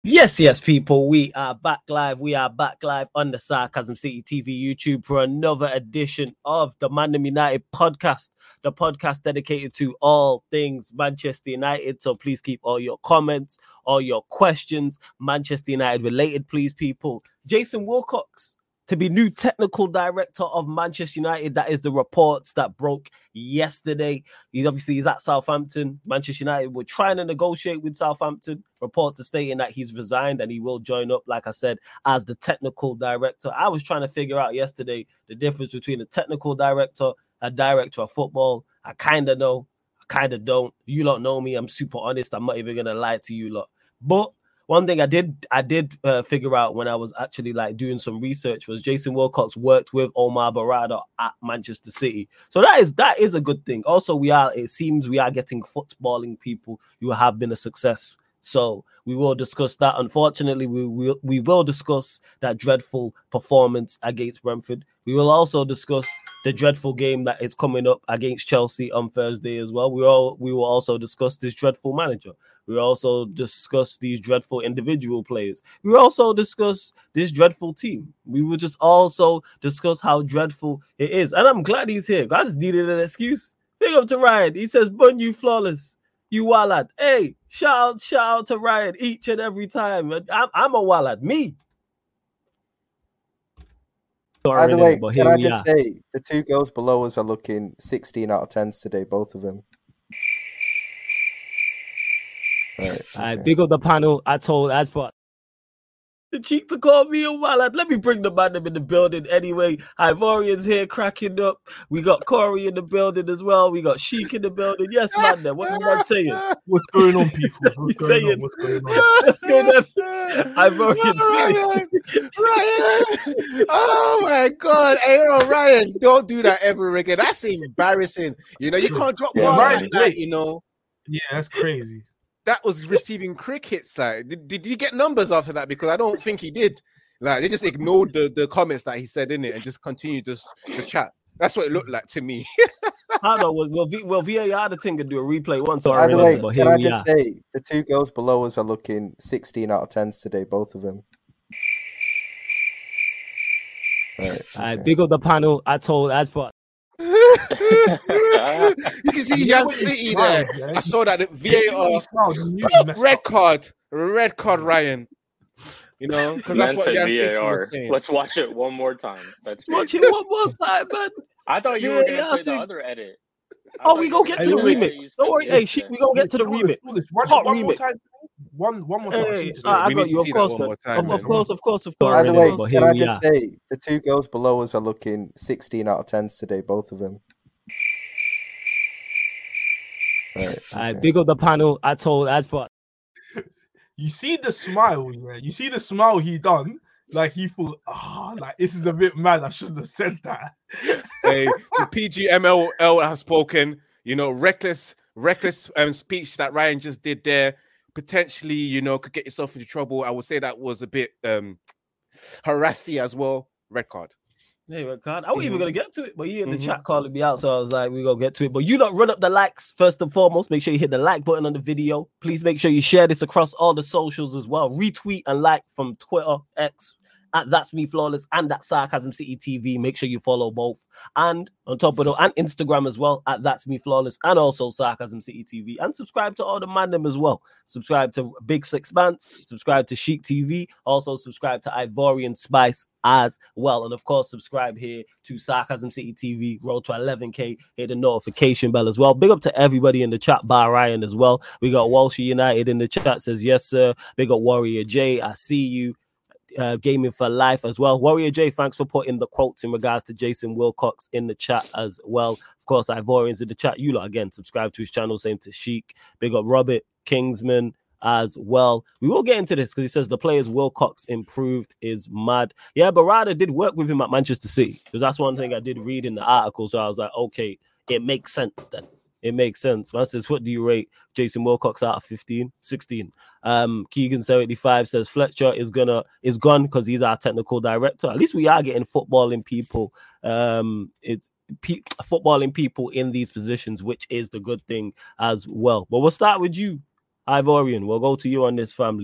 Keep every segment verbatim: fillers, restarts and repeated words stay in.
Yes, yes, people, we are back live. We are back live on the Sarcasm City T V YouTube for another edition of the Mandem United podcast, the podcast dedicated to all things Manchester United. So please keep all your comments, all your questions, Manchester United related, please, people. Jason Wilcox to be new technical director of Manchester United. That is the reports that broke yesterday. He obviously is at Southampton. Manchester United were trying to negotiate with Southampton. Reports are stating that he's resigned and he will join up, like I said, as the technical director. I was trying to figure out yesterday the difference between a technical director, a director of football. I kind of know, I kind of don't. You lot know me. I'm super honest. I'm not even going to lie to you lot. But one thing I did I did uh, figure out when I was actually like doing some research was Jason Wilcox worked with Omar Barada at Manchester City. So that is that is a good thing. Also, we are it seems we are getting footballing people who have been a success. So we will discuss that. Unfortunately, we will we will discuss that dreadful performance against Brentford. We will also discuss the dreadful game that is coming up against Chelsea on Thursday as well. We all we will also discuss this dreadful manager. We will also discuss these dreadful individual players. We will also discuss this dreadful team. We will just also discuss how dreadful it is. And I'm glad he's here. I just needed an excuse. Big up to Ryan. He says, "Bun you flawless. You wallad." Hey, shout out, shout out to Ryan each and every time. I'm, I'm a wallad. Me. By the way, can I just say, the two girls below us are looking sixteen out of tens today, both of them. All right, okay. All right, big up the panel. I told, as for the cheek to call me a wallad. Let me bring the man in the building anyway. Ivorian's here cracking up. We got Corey in the building as well. We got Sheik in the building. Yes, man. What are you man saying? What's going on, people? What's going saying, on? What's going on? What's going on? Ivorian's Ryan, Ryan. Oh my God. Hey, oh, Ryan, don't do that ever again. That's embarrassing. You know, you can't drop yeah, bars Ryan, like that, you know. Yeah, that's crazy. That was receiving crickets. Like, did, did he get numbers after that? Because I don't think he did. Like, they just ignored the, the comments that he said in it and just continued just the chat. That's what it looked like to me. I know. Well, well, v, well V A R the thing could do a replay once. By the way, can I just say, the two girls below us are looking sixteen out of tens today, both of them. All right, okay. All right, big up the panel. I told, as for you can see Young City there. I saw that V A R red card, red card Ryan. You know, because that's what Young City was saying. Let's watch it one more time. Let's watch it one more time, man. I thought you were gonna play the other edit. Oh, we gonna get to the remix. Don't worry, hey, shit, we gonna get to the remix. Hot remix. One, one more time. Hey, I got you. Of course, man. Of, of course, of course, of course. By the way, can I just say, the two girls below us are looking sixteen out of tens today, both of them. All right, okay. All right, big up the panel. I told, as for you see the smile, yeah. You see the smile he done. Like he thought, ah, oh, like this is a bit mad. I shouldn't have said that. Hey, the P G M L L have spoken. You know, reckless, reckless um, speech that Ryan just did there. Potentially, you know, could get yourself into trouble. I would say that was a bit um harassy as well. Red card. Hey, red card. I wasn't mm-hmm. even gonna get to it, but you in the mm-hmm. chat calling me out, so I was like, we're gonna get to it. But you don't run up the likes first and foremost. Make sure you hit the like button on the video. Please make sure you share this across all the socials as well. Retweet and like from Twitter, X, at That's Me Flawless, and at Sarcasm City T V. Make sure you follow both. And on top of that, and Instagram as well, at That's Me Flawless, and also Sarcasm City T V. And subscribe to all the mandem as well. Subscribe to Big Six Bands, subscribe to Sheik T V, also subscribe to Ivorian Spice as well. And of course, subscribe here to Sarcasm City T V, road to eleven K, hit the notification bell as well. Big up to everybody in the chat, bar Ryan as well. We got Walshy United in the chat, says yes, sir. Big up Warrior J, I see you. Uh, gaming for life as well. Warrior J, thanks for putting the quotes in regards to Jason Wilcox in the chat as well. Of course, Ivorian's in the chat. You lot again, subscribe to his channel. Same to Sheik. Big up Robert Kingsman as well. We will get into this because he says the players Wilcox improved is mad. Yeah, Barada did work with him at Manchester City because that's one thing I did read in the article. So I was like, okay, it makes sense then. It makes sense. Man says, what do you rate Jason Wilcox out of fifteen? sixteen. Um, Keegan seventy-five says Fletcher is gonna is gone because he's our technical director. At least we are getting footballing people. Um, it's pe- footballing people in these positions, which is the good thing as well. But we'll start with you, Ivorian. We'll go to you on this, family.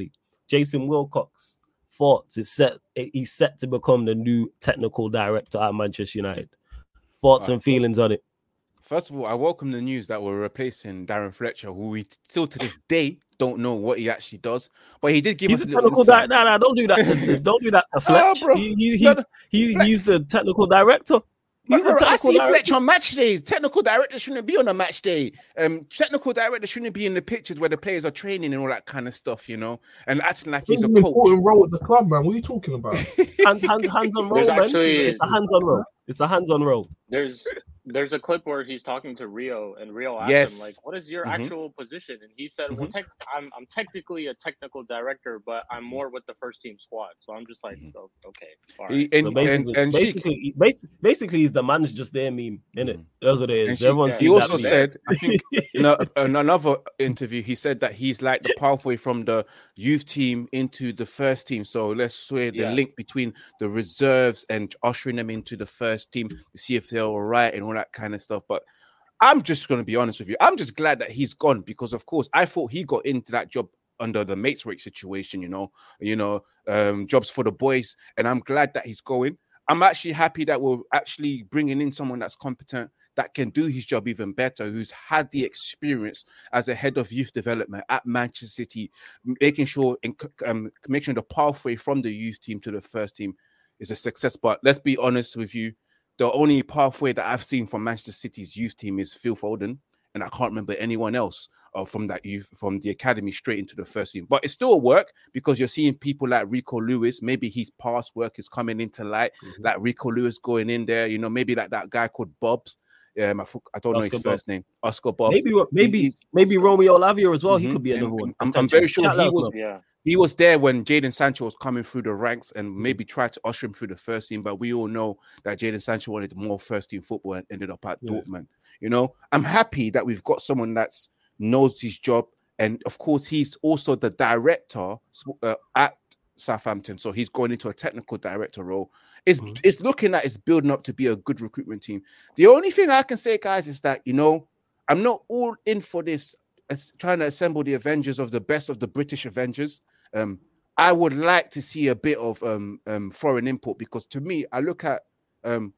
Jason Wilcox, thoughts is set. He's set to become the new technical director at Manchester United. Thoughts Right. and feelings on it. First of all, I welcome the news that we're replacing Darren Fletcher, who we still to this day don't know what he actually does. But he did give He's us a a little technical insight. director. No, no, don't do that. To, don't do that to Fletch. bro. He, he, he, No, no. he- Fletch- he's the technical director. He's the Bro, I technical see director. Fletcher on match days. Technical director shouldn't be on a match day. Um, technical director shouldn't be in the pictures where the players are training and all that kind of stuff, you know, and acting like he's He's a an coach. important role at the club, man. What are you talking about? Hands, hands, hands on roll, There's man. actually- It's a hands on roll. It's a hands on roll. There's there's a clip where he's talking to Rio, and Rio asked Yes. him like, "What is your Mhm. actual position?" And he said, "Well, tech, I'm I'm technically a technical director, but I'm more with the first team squad." So I'm just like, Mhm. oh, "Okay, all He- right." and, So basically, and, and Sheik, basically, basically, basically, he's the man's just there meme, innit? Mhm. That's what it and is. Sheik, Everyone yeah, he sees also that meme. said, I think in, a, in another interview, he said that he's like the pathway from the youth team into the first team. So let's say the Yeah. link between the reserves and ushering them into the first team to see if they're all right and all that kind of stuff. But I'm just going to be honest with you. I'm just glad that he's gone because, of course, I thought he got into that job under the mates rate situation, you know, you know, um, jobs for the boys. And I'm glad that he's going. I'm actually happy that we're actually bringing in someone that's competent, that can do his job even better, who's had the experience as a head of youth development at Manchester City, making sure, um, making the pathway from the youth team to the first team is a success. But let's be honest with you, the only pathway that I've seen from Manchester City's youth team is Phil Foden, and I can't remember anyone else uh, from that youth, from the academy straight into the first team. But it's still a work because you're seeing people like Rico Lewis. Maybe his past work is coming into light, Mhm. like Rico Lewis going in there. You know, maybe like that guy called Bobs. Um, I, forg- I don't know Oscar his Bob. first name, Oscar Bobs. Maybe, maybe, he's- maybe Romeo Lavia as well. He Mhm. could be And- another one. and I'm, I'm potentially. very sure Chat, let he us was know. Yeah, he was there when Jadon Sancho was coming through the ranks and Mm-hmm. maybe tried to usher him through the first team. But we all know that Jadon Sancho wanted more first team football and ended up at Yeah. Dortmund. You know, I'm happy that we've got someone that's knows his job. And of course, he's also the director uh, at Southampton. So he's going into a technical director role. It's, Mhm. it's looking like it's building up to be a good recruitment team. The only thing I can say, guys, is that, you know, I'm not all in for this, as trying to assemble the Avengers of the best of the British Avengers. Um, I would like to see a bit of um, um, foreign import because to me, I look at, um,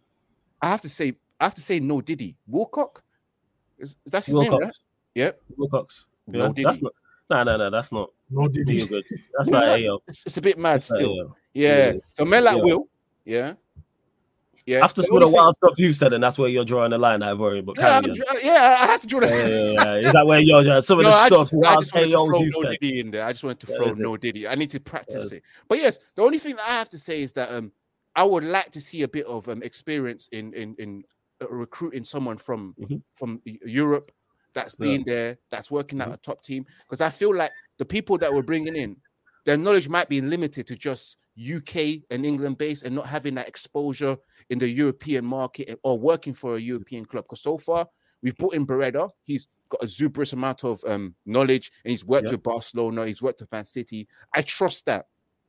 I have to say, I have to say, no Diddy Wilcock. Is, that's his name, right? Wilcox. Yep. Wilcox. No Yeah, Diddy. that's not. No, no, no. That's not. No, did You're he? good. That's No, not no, A O. It's, it's a bit mad That's not still. A O. Yeah. Yeah. So men like Yeah. Will, yeah, yeah. After The some of the only thing- wild stuff you've said, and that's where you're drawing the line, I've worried. But yeah, carry I'm on. dr- yeah, I have to draw the. Yeah, yeah, yeah. Is that where you're drawing some of No, the I stuff? just, I wild just wanted to A Os throw you've no said? Diddy in there. I just wanted to Yeah, throw is it? no Diddy. I need to practice Yes. it. But yes, the only thing that I have to say is that um, I would like to see a bit of um experience in in in uh, recruiting someone from Mhm. from E- Europe that's Yeah. been there, that's working at Mhm. a top team. Because I feel like the people that we're bringing in, their knowledge might be limited to just U K and England based and not having that exposure in the European market or working for a European club. Because so far we've brought in Beretta. He's got a zuberous amount of um, knowledge and he's worked Yeah. with Barcelona. He's worked with Man City. I trust that.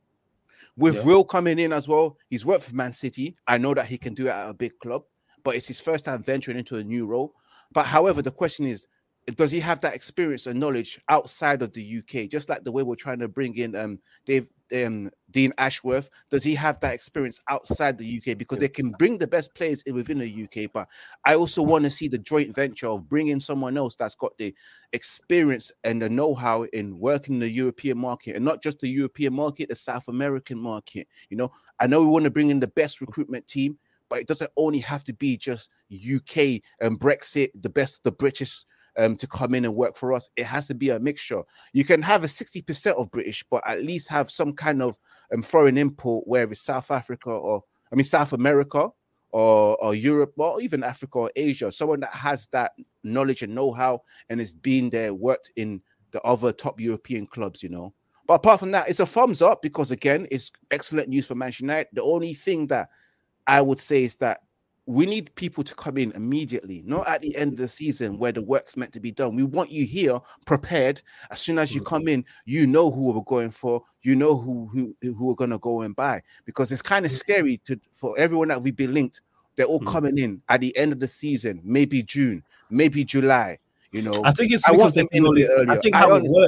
With Yeah. Will coming in as well, he's worked for Man City. I know that he can do it at a big club, but it's his first time venturing into a new role. But however, the question is, does he have that experience and knowledge outside of the U K? Just like the way we're trying to bring in um Dave um Dean Ashworth, does he have that experience outside the U K? Because they can bring the best players in within the U K, but I also want to see the joint venture of bringing someone else that's got the experience and the know-how in working in the European market, and not just the European market, the South American market. You know, I know we want to bring in the best recruitment team, but it doesn't only have to be just U K and Brexit, the best of the British. Um, to come in and work for us, it has to be a mixture. You can have a sixty percent of British, but at least have some kind of um, foreign import, where it's South Africa or, I mean, South America or, or Europe or even Africa or Asia. Someone that has that knowledge and know-how and has been there, worked in the other top European clubs, you know. But apart from that, it's a thumbs up because, again, it's excellent news for Manchester United. The only thing that I would say is that we need people to come in immediately, not at the end of the season where the work's meant to be done. We want you here prepared. As soon as you come in, you know who we're going for. You know who who, who we're going to go and buy. Because it's kind of scary to for everyone that we've been linked. They're all Mm. coming in at the end of the season, maybe June, maybe July. You know, I think it's I because want they them can in a only, bit earlier. I think I how it understand. works.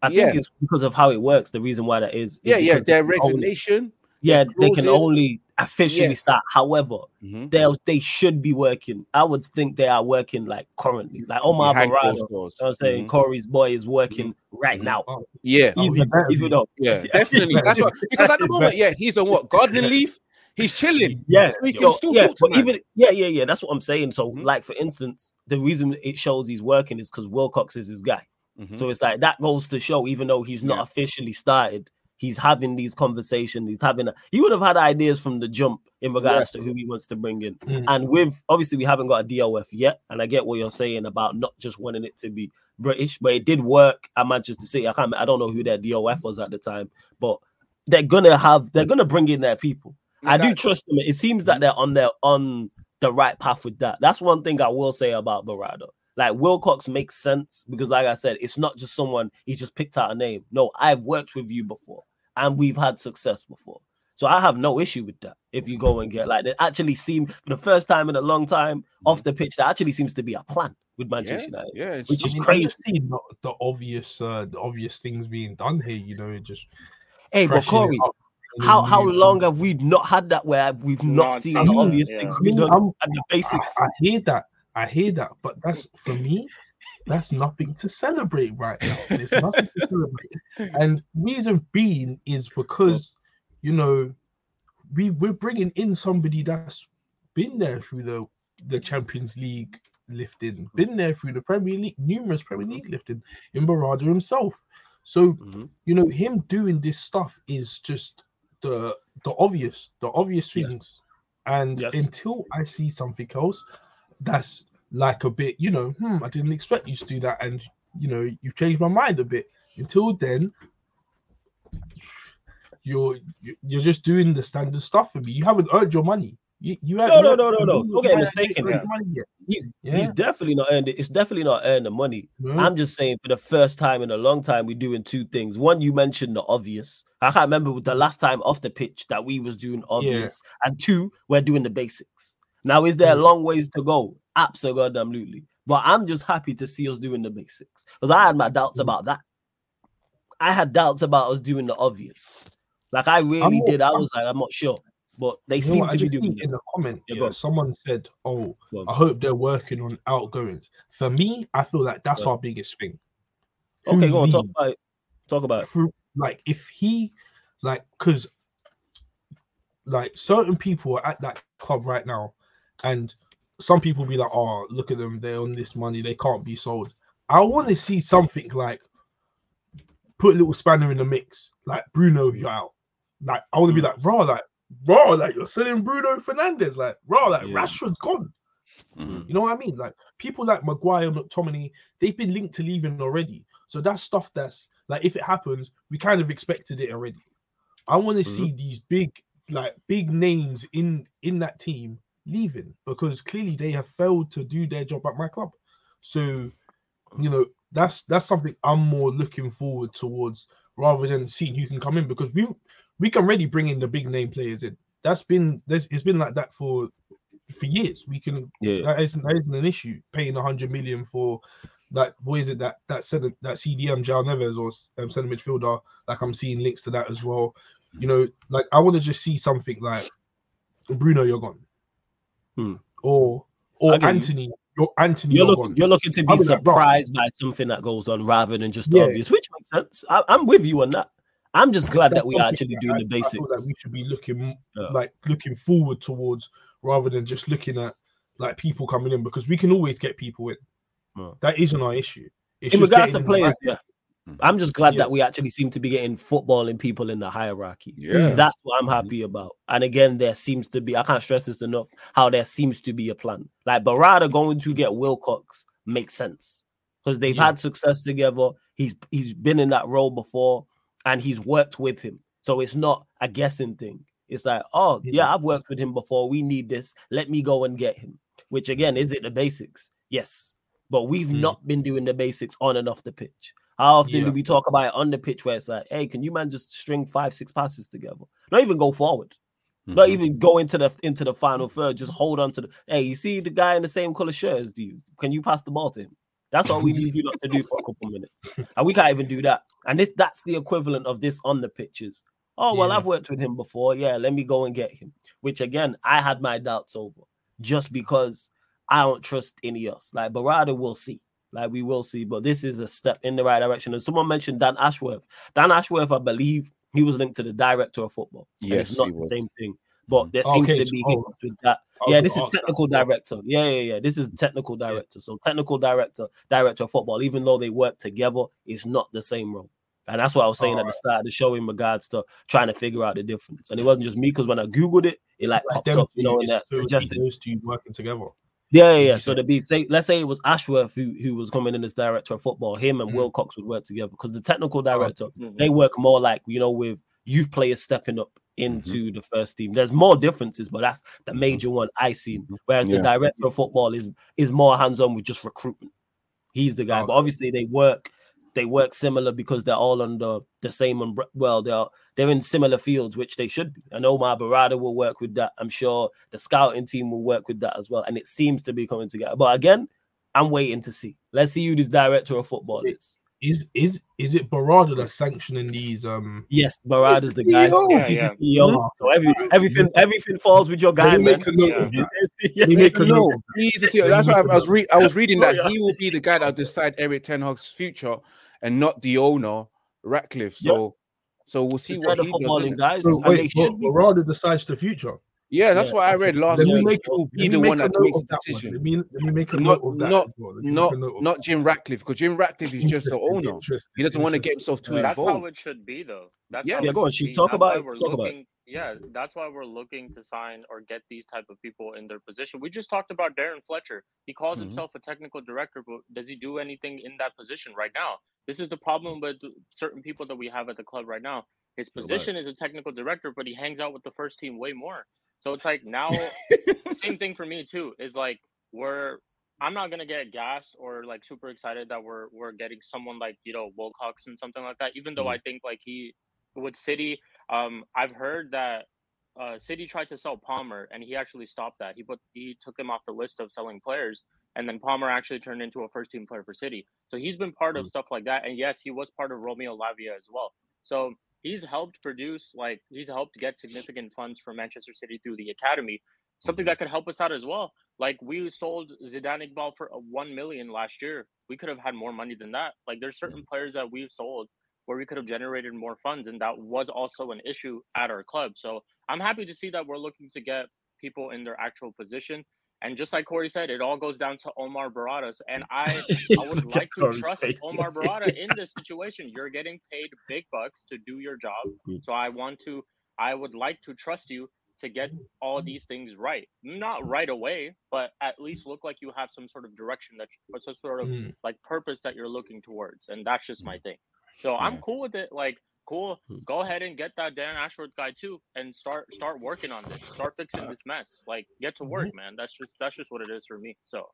I yeah. think it's because of how it works. The reason why that is, is yeah, yeah, their they resignation. Only, yeah, they can clauses. only officially Yes. start. However, Mhm. they they should be working. I would think they are working like currently, like Omar Behind Barada. closed You know doors. what I'm saying? Mhm. Corey's boy is working right Mhm. now. Oh, Yeah, oh, he Even, better even be. though, yeah, definitely. That's what because at the moment, yeah, he's on what gardening leave. He's chilling. yeah, So he can yo, still yeah, talk to but man. even yeah, yeah, yeah. That's what I'm saying. So, Mhm. like for instance, the reason it shows he's working is because Wilcox is his guy. Mhm. So it's like that goes to show, even though he's not Yeah. officially started, he's having these conversations. He's having a, he would have had ideas from the jump in regards Yes. to who he wants to bring in. Mm. And with obviously we haven't got a D O F yet, and I get what you're saying about not just wanting it to be British, but it did work at Manchester City. I can't, I don't know who their D O F was at the time, but they're gonna have, they're gonna bring in their people. Yeah, I do that- trust them. It seems that they're on their on the right path with that. That's one thing I will say about Barada. Like Wilcox makes sense because, like I said, it's not just someone he just picked out a name. No, I've worked with you before and we've had success before. So I have no issue with that. If you go and get like, it actually seemed for the first time in a long time off the pitch, there actually seems to be a plan with Manchester Yeah, United, yeah, it's which I is mean, I'm crazy. just seeing the, the obvious, uh, the obvious things being done here. You know, just Hey, but freshening Corey, it up, how how new- long have we not had that where we've not Not seen seen the that, obvious yeah. things I be mean, done I'm- and the I, basics? I hear that. I hear that, but that's for me. That's nothing to celebrate right now. There's nothing to celebrate, and reason being is because you know we we're bringing in somebody that's been there through the the Champions League lifting, been there through the Premier League, numerous Premier League lifting in Barada himself. So Mhm. you know him doing this stuff is just the the obvious, the obvious Yes. things. And Yes. until I see something else that's like a bit, you know, hmm, I didn't expect you to do that, and you know, you've changed my mind a bit. Until then, you're you're just doing the standard stuff for me. You haven't earned your money. You, you No, haven't- no, you no, no, haven't- no. you Don't get haven't mistaken. earned your money yet. He's Yeah. he's definitely not earned it. It's definitely not earned the money. No. I'm just saying for the first time in a long time, we're doing two things. One, you mentioned the obvious. I can't remember the last time off the pitch that we was doing obvious. And two, we're doing the basics. Now, is there a Yeah. long ways to go? Absolutely. But I'm just happy to see us doing the basics. Because I had my doubts Mm. about that. I had doubts about us doing the obvious. Like I really I'm more- did. I I'm- was like, I'm not sure. But they You know seem what, I to be just doing see it. in the comment, Yeah, yeah, go on. someone said, "Oh, Go on. I hope they're working on outgoings." For me, I feel like that's Yeah. our biggest thing. Okay, Who go on. Talk leads about it. Talk about it. through, like, if he, like, because, like, certain people are at that club right now, and some people be like, "Oh, look at them, they're on this money, they can't be sold." I want to see something like put a little spanner in the mix, like Bruno, you're out. Like, I want to be like, raw, like, raw, like you're selling Bruno Fernandes, like, raw, like Yeah. Rashford's gone. Mhm. You know what I mean? Like, people like Maguire, McTominay, they've been linked to leaving already. So that's stuff that's like, if it happens, we kind of expected it already. I want to Mhm. see these big, like, big names in in that team leaving because clearly they have failed to do their job at my club. So, you know, that's that's something I'm more looking forward towards rather than seeing who can come in because we we can already bring in the big name players in. That's been there's it's been like that for for years. We can Yeah. that isn't that isn't an issue paying a hundred million for that. What is it that that center, that C D M Jao Neves or um, centre midfielder? Like I'm seeing links to that as well. You know, like I want to just see something like Bruno, you're gone, Hmm. or I or get you. Anthony, you're Anthony, You're you're, looking, gone. you're looking to be I'll be like, bro. surprised by something that goes on rather than just Yeah. obvious, which makes sense. I, I'm with you on that. I'm just glad that That's we are something actually that doing I- the I basics. feel like we should be looking Yeah. like looking forward towards rather than just looking at like people coming in because we can always get people in. Yeah. That isn't our issue. It's In just regards to getting in the right- players, yeah. I'm just glad Yeah. that we actually seem to be getting footballing people in the hierarchy. Yeah. That's what I'm happy about. And again, there seems to be, I can't stress this enough, how there seems to be a plan. Like Barada going to get Wilcox makes sense because they've Yeah. had success together. He's he's been in that role before and he's worked with him. So it's not a guessing thing. It's like, oh, Yeah. yeah, I've worked with him before. We need this. Let me go and get him. Which again, is it the basics? Yes. But we've Mm. not been doing the basics on and off the pitch. How often Yeah. do we talk about it on the pitch where it's like, hey, can you man just string five, six passes together? Not even go forward. Not Mhm. even go into the into the final third. Just hold on to the. Hey, you see the guy in the same color shirt as you? Can you pass the ball to him? That's all we need you lot to do for a couple minutes. And we can't even do that. And this that's the equivalent of this on the pitches. Oh, well, yeah. I've worked with him before. Yeah, let me go and get him. Which, again, I had my doubts over just because I don't trust Ineos. Like, Barada, we'll see. Like, we will see. But this is a step in the right direction. And someone mentioned Dan Ashworth. Dan Ashworth, I believe, he was linked to the director of football. Yes, it's not he the was. same thing. But there seems okay, to be so, hiccups with that. I Yeah, was this is gonna ask technical that. director. Yeah, yeah, yeah. This is technical director. So technical director, director of football, even though they work together, it's not the same role. And that's what I was saying All at the right. start of the show in regards to trying to figure out the difference. And it wasn't just me, because when I Googled it, it like Like popped them up, you two, know, and it's that so suggested. those two working together. Yeah, yeah, Would yeah. you So say? to be say, let's say it was Ashworth who, who was coming in as director of football. Him and Mhm. Wilcox would work together, because the technical director, Mhm. they work more like, you know, with youth players stepping up into the first team. There's more differences, but that's the major one I seen. Whereas Yeah. the director of football is is more hands on with just recruitment. He's the guy, but Okay. obviously they work they work similar because they're all under the same umbrella. Well, they're they're in similar fields, which they should be. And Omar Barada will work with that. I'm sure the scouting team will work with that as well. And it seems to be coming together. But again, I'm waiting to see. Let's see who this director of football is. Is is is it Barada that's sanctioning these? Um, Yes, Barada's the He's the guy. C E O. Yes, Yeah, he's yeah. the C E O. So every, everything everything falls with your guy, let me man. make a note Yeah. of that. Yeah. Let me make a note. No, of that. he's the C E O. That's why I, I was re- I was reading that he will be the guy that will decide Eric Ten Hag's future, and not the owner, Ratcliffe. So, so we'll see what the he does. footballing innit? guys. So And they wait, but should be. Barada decides the future. Yeah, that's Yeah. what I read last Let Yeah. me week. make, He will let be me the make one a that note makes of the that one. decision. Let me let me make a Not, note of that. not, as well. Let me make not, a note of not Jim Ratcliffe, because Jim Ratcliffe is that. just the Interesting, owner. interesting, He doesn't want to get interesting. himself too Uh, That's how involved. it should be, though. That's Yeah. how Yeah, it go on, should Sheik. be. Talk That's about why it. we're Talk about looking. Yeah, that's why we're looking to sign or get these type of people in their position. We just talked about Darren Fletcher. He calls Mhm. himself a technical director, but does he do anything in that position right now? This is the problem with certain people that we have at the club right now. His You're position is a technical director, but he hangs out with the first team way more. So it's like now, same thing for me too. Is like we're. I'm not gonna get gassed or like super excited that we're we're getting someone like you know Wilcox and something like that. Even though Mhm. I think like he with City, um, I've heard that uh, City tried to sell Palmer and he actually stopped that. He put he took him off the list of selling players, and then Palmer actually turned into a first team player for City. So he's been part of Mm. stuff like that. And yes, he was part of Romeo Lavia as well. So he's helped produce like he's helped get significant funds for Manchester City through the academy. Something that could help us out as well. Like we sold Zidane Iqbal for a one million last year. We could have had more money than that. Like there's certain players that we've sold where we could have generated more funds, and that was also an issue at our club. So I'm happy to see that we're looking to get people in their actual position. And just like Corey said, it all goes down to Omar Baradas. And I, I would like to Corey's trust face. Omar Barada in this situation. You're getting paid big bucks to do your job. Mhm. So I want to, I would like to trust you to get all these things right. Not right away, but at least look like you have some sort of direction that, or some sort of Mm. like purpose that you're looking towards. And that's just my thing. So I'm Yeah. cool with it. Like, cool. Hmm. Go ahead and get that Dan Ashworth guy too, and start start working on this. Start fixing this mess. Like, get to work, man. That's just that's just what it is for me. So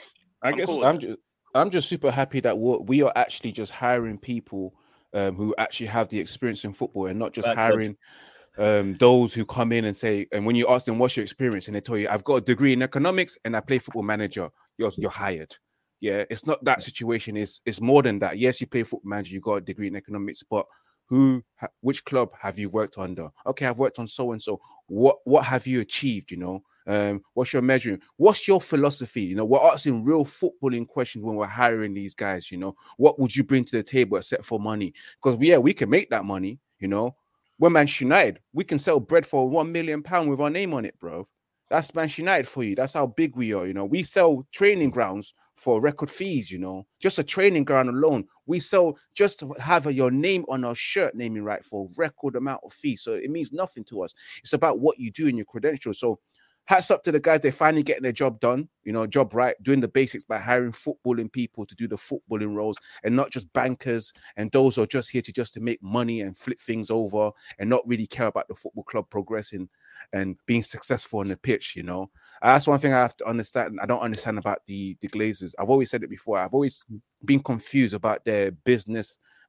I I'm guess cool with I'm it. just I'm just super happy that we're, we are actually just hiring people um, who actually have the experience in football, and not just Facts, hiring um, those who come in and say, and when you ask them what's your experience, and they tell you I've got a degree in economics and I play football manager, you're you're hired. Yeah, it's not that situation. It's it's more than that. Yes, you play football manager, you got a degree in economics, but who, ha- which club have you worked under? Okay, I've worked on so and so. What what have you achieved? You know, um, what's your measuring? What's your philosophy? You know, we're asking real footballing questions when we're hiring these guys. You know, what would you bring to the table except for money? Because yeah, we can make that money. You know, we're Manchester United. We can sell bread for one million pound with our name on it, bro. That's Manchester United for you. That's how big we are. You know, we sell training grounds for record fees. You know, just a training ground alone, we sell just to have a, your name on our shirt, naming right, for record amount of fees. So it means nothing to us. It's about what you do in your credentials. So hats up to the guys. They're finally getting their job done, you know, job right, doing the basics by hiring footballing people to do the footballing roles, and not just bankers and those who are just here to just to make money and flip things over and not really care about the football club progressing and being successful on the pitch. You know, uh, that's one thing I have to understand. I don't understand about the the Glazers. I've always said it before. I've always been confused about their business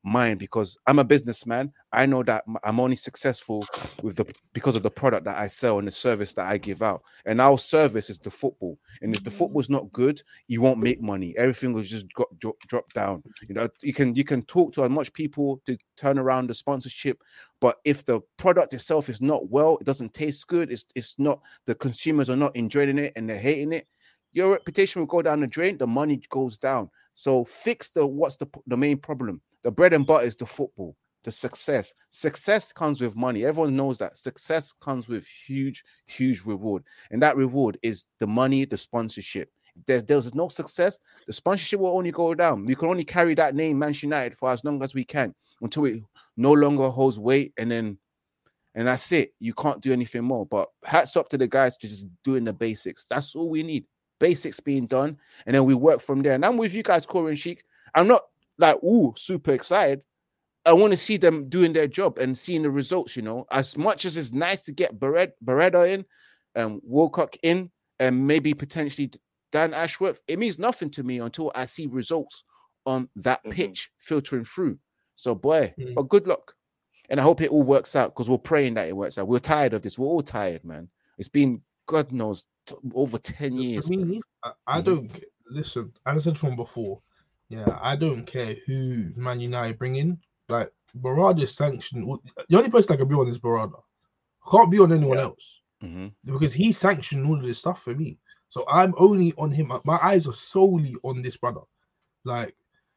mind, because I'm a businessman. I know that I'm only successful with the because of the product that I sell and the service that I give out. And our service is the football. And if the football's not good, you won't make money. Everything will just drop, drop, drop down. You know, you can you can talk to as much people to turn around the sponsorship, but if the product itself is not well, it doesn't taste good. It's it's not the consumers are not enjoying it and they're hating it. Your reputation will go down the drain. The money goes down. So fix the what's the the main problem. The bread and butter is the football, the success. Success comes with money. Everyone knows that. Success comes with huge, huge reward. And that reward is the money, the sponsorship. If there's, there's no success, the sponsorship will only go down. We can only carry that name, Manchester United, for as long as we can, until it no longer holds weight. And then, and that's it. You can't do anything more. But hats up to the guys just doing the basics. That's all we need. Basics being done. And then we work from there. And I'm with you guys, Corey and Sheik. I'm not like, ooh, super excited. I want to see them doing their job and seeing the results, you know. As much as it's nice to get Beretta, Beretta in, and um, Wilcock in, and maybe potentially Dan Ashworth, it means nothing to me until I see results on that mm-hmm. pitch filtering through. So, boy, mm-hmm. but good luck. And I hope it all works out, because we're praying that it works out. We're tired of this. We're all tired, man. It's been, God knows, t- over ten years. I, mean, I, I don't, listen, as I said from before, yeah, I don't care who Man United bring in. Like, Barada's sanctioned. The only person I can be on is Barada. I can't be on anyone yeah. else. Mm-hmm. Because he sanctioned all of this stuff for me. So I'm only on him. My eyes are solely on this brother. Like,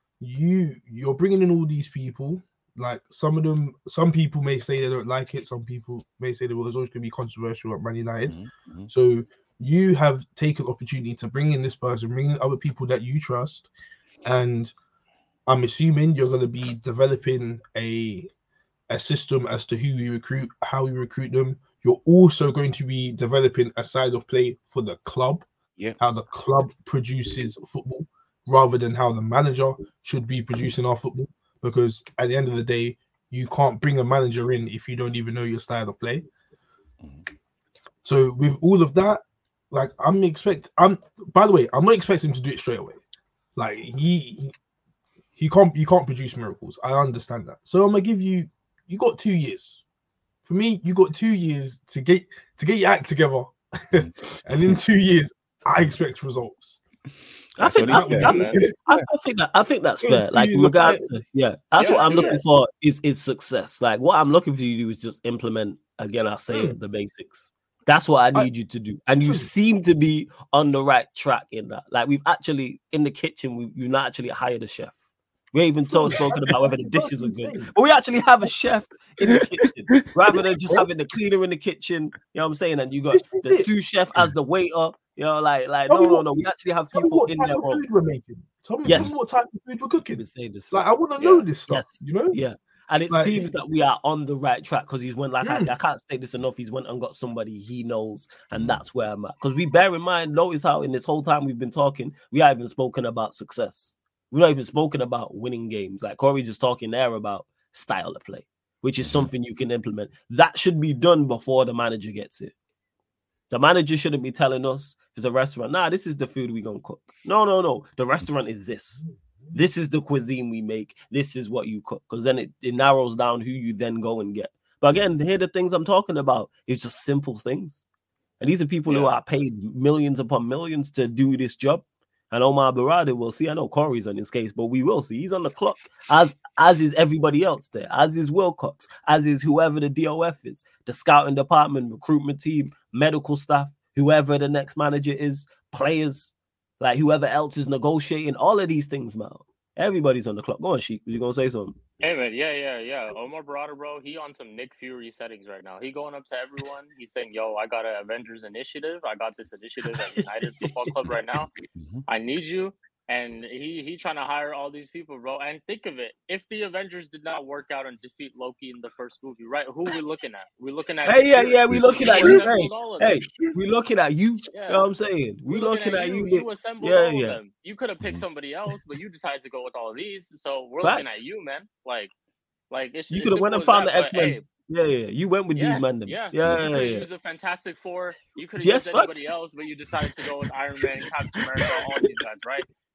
you, you're bringing in all these people. Like, some of them, some people may say they don't like it. Some people may say that, well, there's always going to be controversial at Man United. Mm-hmm. So you have taken opportunity to bring in this person, bring in other people that you trust. And I'm assuming you're going to be developing a a system as to who we recruit, how we recruit them. You're also going to be developing a side of play for the club, yeah, how the club produces football, rather than how the manager should be producing our football. Because at the end of the day, you can't bring a manager in if you don't even know your style of play. So with all of that, like I'm expect, I'm by the way, I'm not expecting him to do it straight away. Like he, he, he can't, you can't produce miracles. I understand that. So I'm gonna give you, you got two years. For me, you got two years to get to get your act together, and in two years, I expect results. I think, I, think, I, think, I think that I think that's fair. Like in regards to, yeah, that's yeah, what I'm looking yeah. for is is success. Like what I'm looking for you to do is just implement again. I say mm. the basics. That's what I need I, you to do, and you mm. seem to be on the right track in that. Like we've actually in the kitchen, we've, we've not actually hired a chef. We ain't even told spoken about whether the dishes are good, but we actually have a chef in the kitchen rather than just having the cleaner in the kitchen. You know what I'm saying? And you got the two chef as the waiter. You know, like, like no, no, no. We actually have people in there. Food we're making. Tell me, yes. tell me what type of food we're cooking. Say this. Like, I want to yeah. know this stuff. Yes. You know? Yeah. And it like, seems that we are on the right track because he's went like mm. I, I can't say this enough. He's went and got somebody he knows, and that's where I'm at. Because we bear in mind, notice how in this whole time we've been talking, we haven't even spoken about success. We're not even spoken about winning games. Like Corey's just talking there about style of play, which is something you can implement. That should be done before the manager gets it. The manager shouldn't be telling us if it's a restaurant, nah, this is the food we're going to cook. No, no, no. The restaurant is this. This is the cuisine we make. This is what you cook. Because then it, it narrows down who you then go and get. But again, here the things I'm talking about is just simple things. And these are people yeah. who are paid millions upon millions to do this job. And Omar Barada will see. I know Corey's on his case, but we will see. He's on the clock, as as is everybody else there, as is Wilcox, as is whoever the D O F is, the scouting department, recruitment team, medical staff, whoever the next manager is, players, like whoever else is negotiating, all of these things, man. Everybody's on the clock. Go on, Sheik. You gonna say something? Hey man, yeah, yeah, yeah. Omar Barada, bro, he on some Nick Fury settings right now. He going up to everyone. He's saying, "Yo, I got an Avengers initiative. I got this initiative at United Football Club right now. I need you." And he he trying to hire all these people, bro. And think of it, if the Avengers did not work out and defeat Loki in the first movie, right? Who we looking at? We're looking at. Hey, yeah, yeah, we looking at you. Hey, hey, we looking at you. Yeah. You know what I'm saying? We looking, looking at, at you. You, you assembled yeah, all yeah. of them. You could have picked somebody else, but you decided to go with all of these. So we're Facts. looking at you, man. Like, like it's, you could have went and found the X-Men. Hey, yeah, yeah, you went with yeah, these men. Yeah, yeah, you yeah. could yeah. use a Fantastic Four. You could have yes, used anybody else, but you decided to go with Iron Man, Captain America, all these guys, right?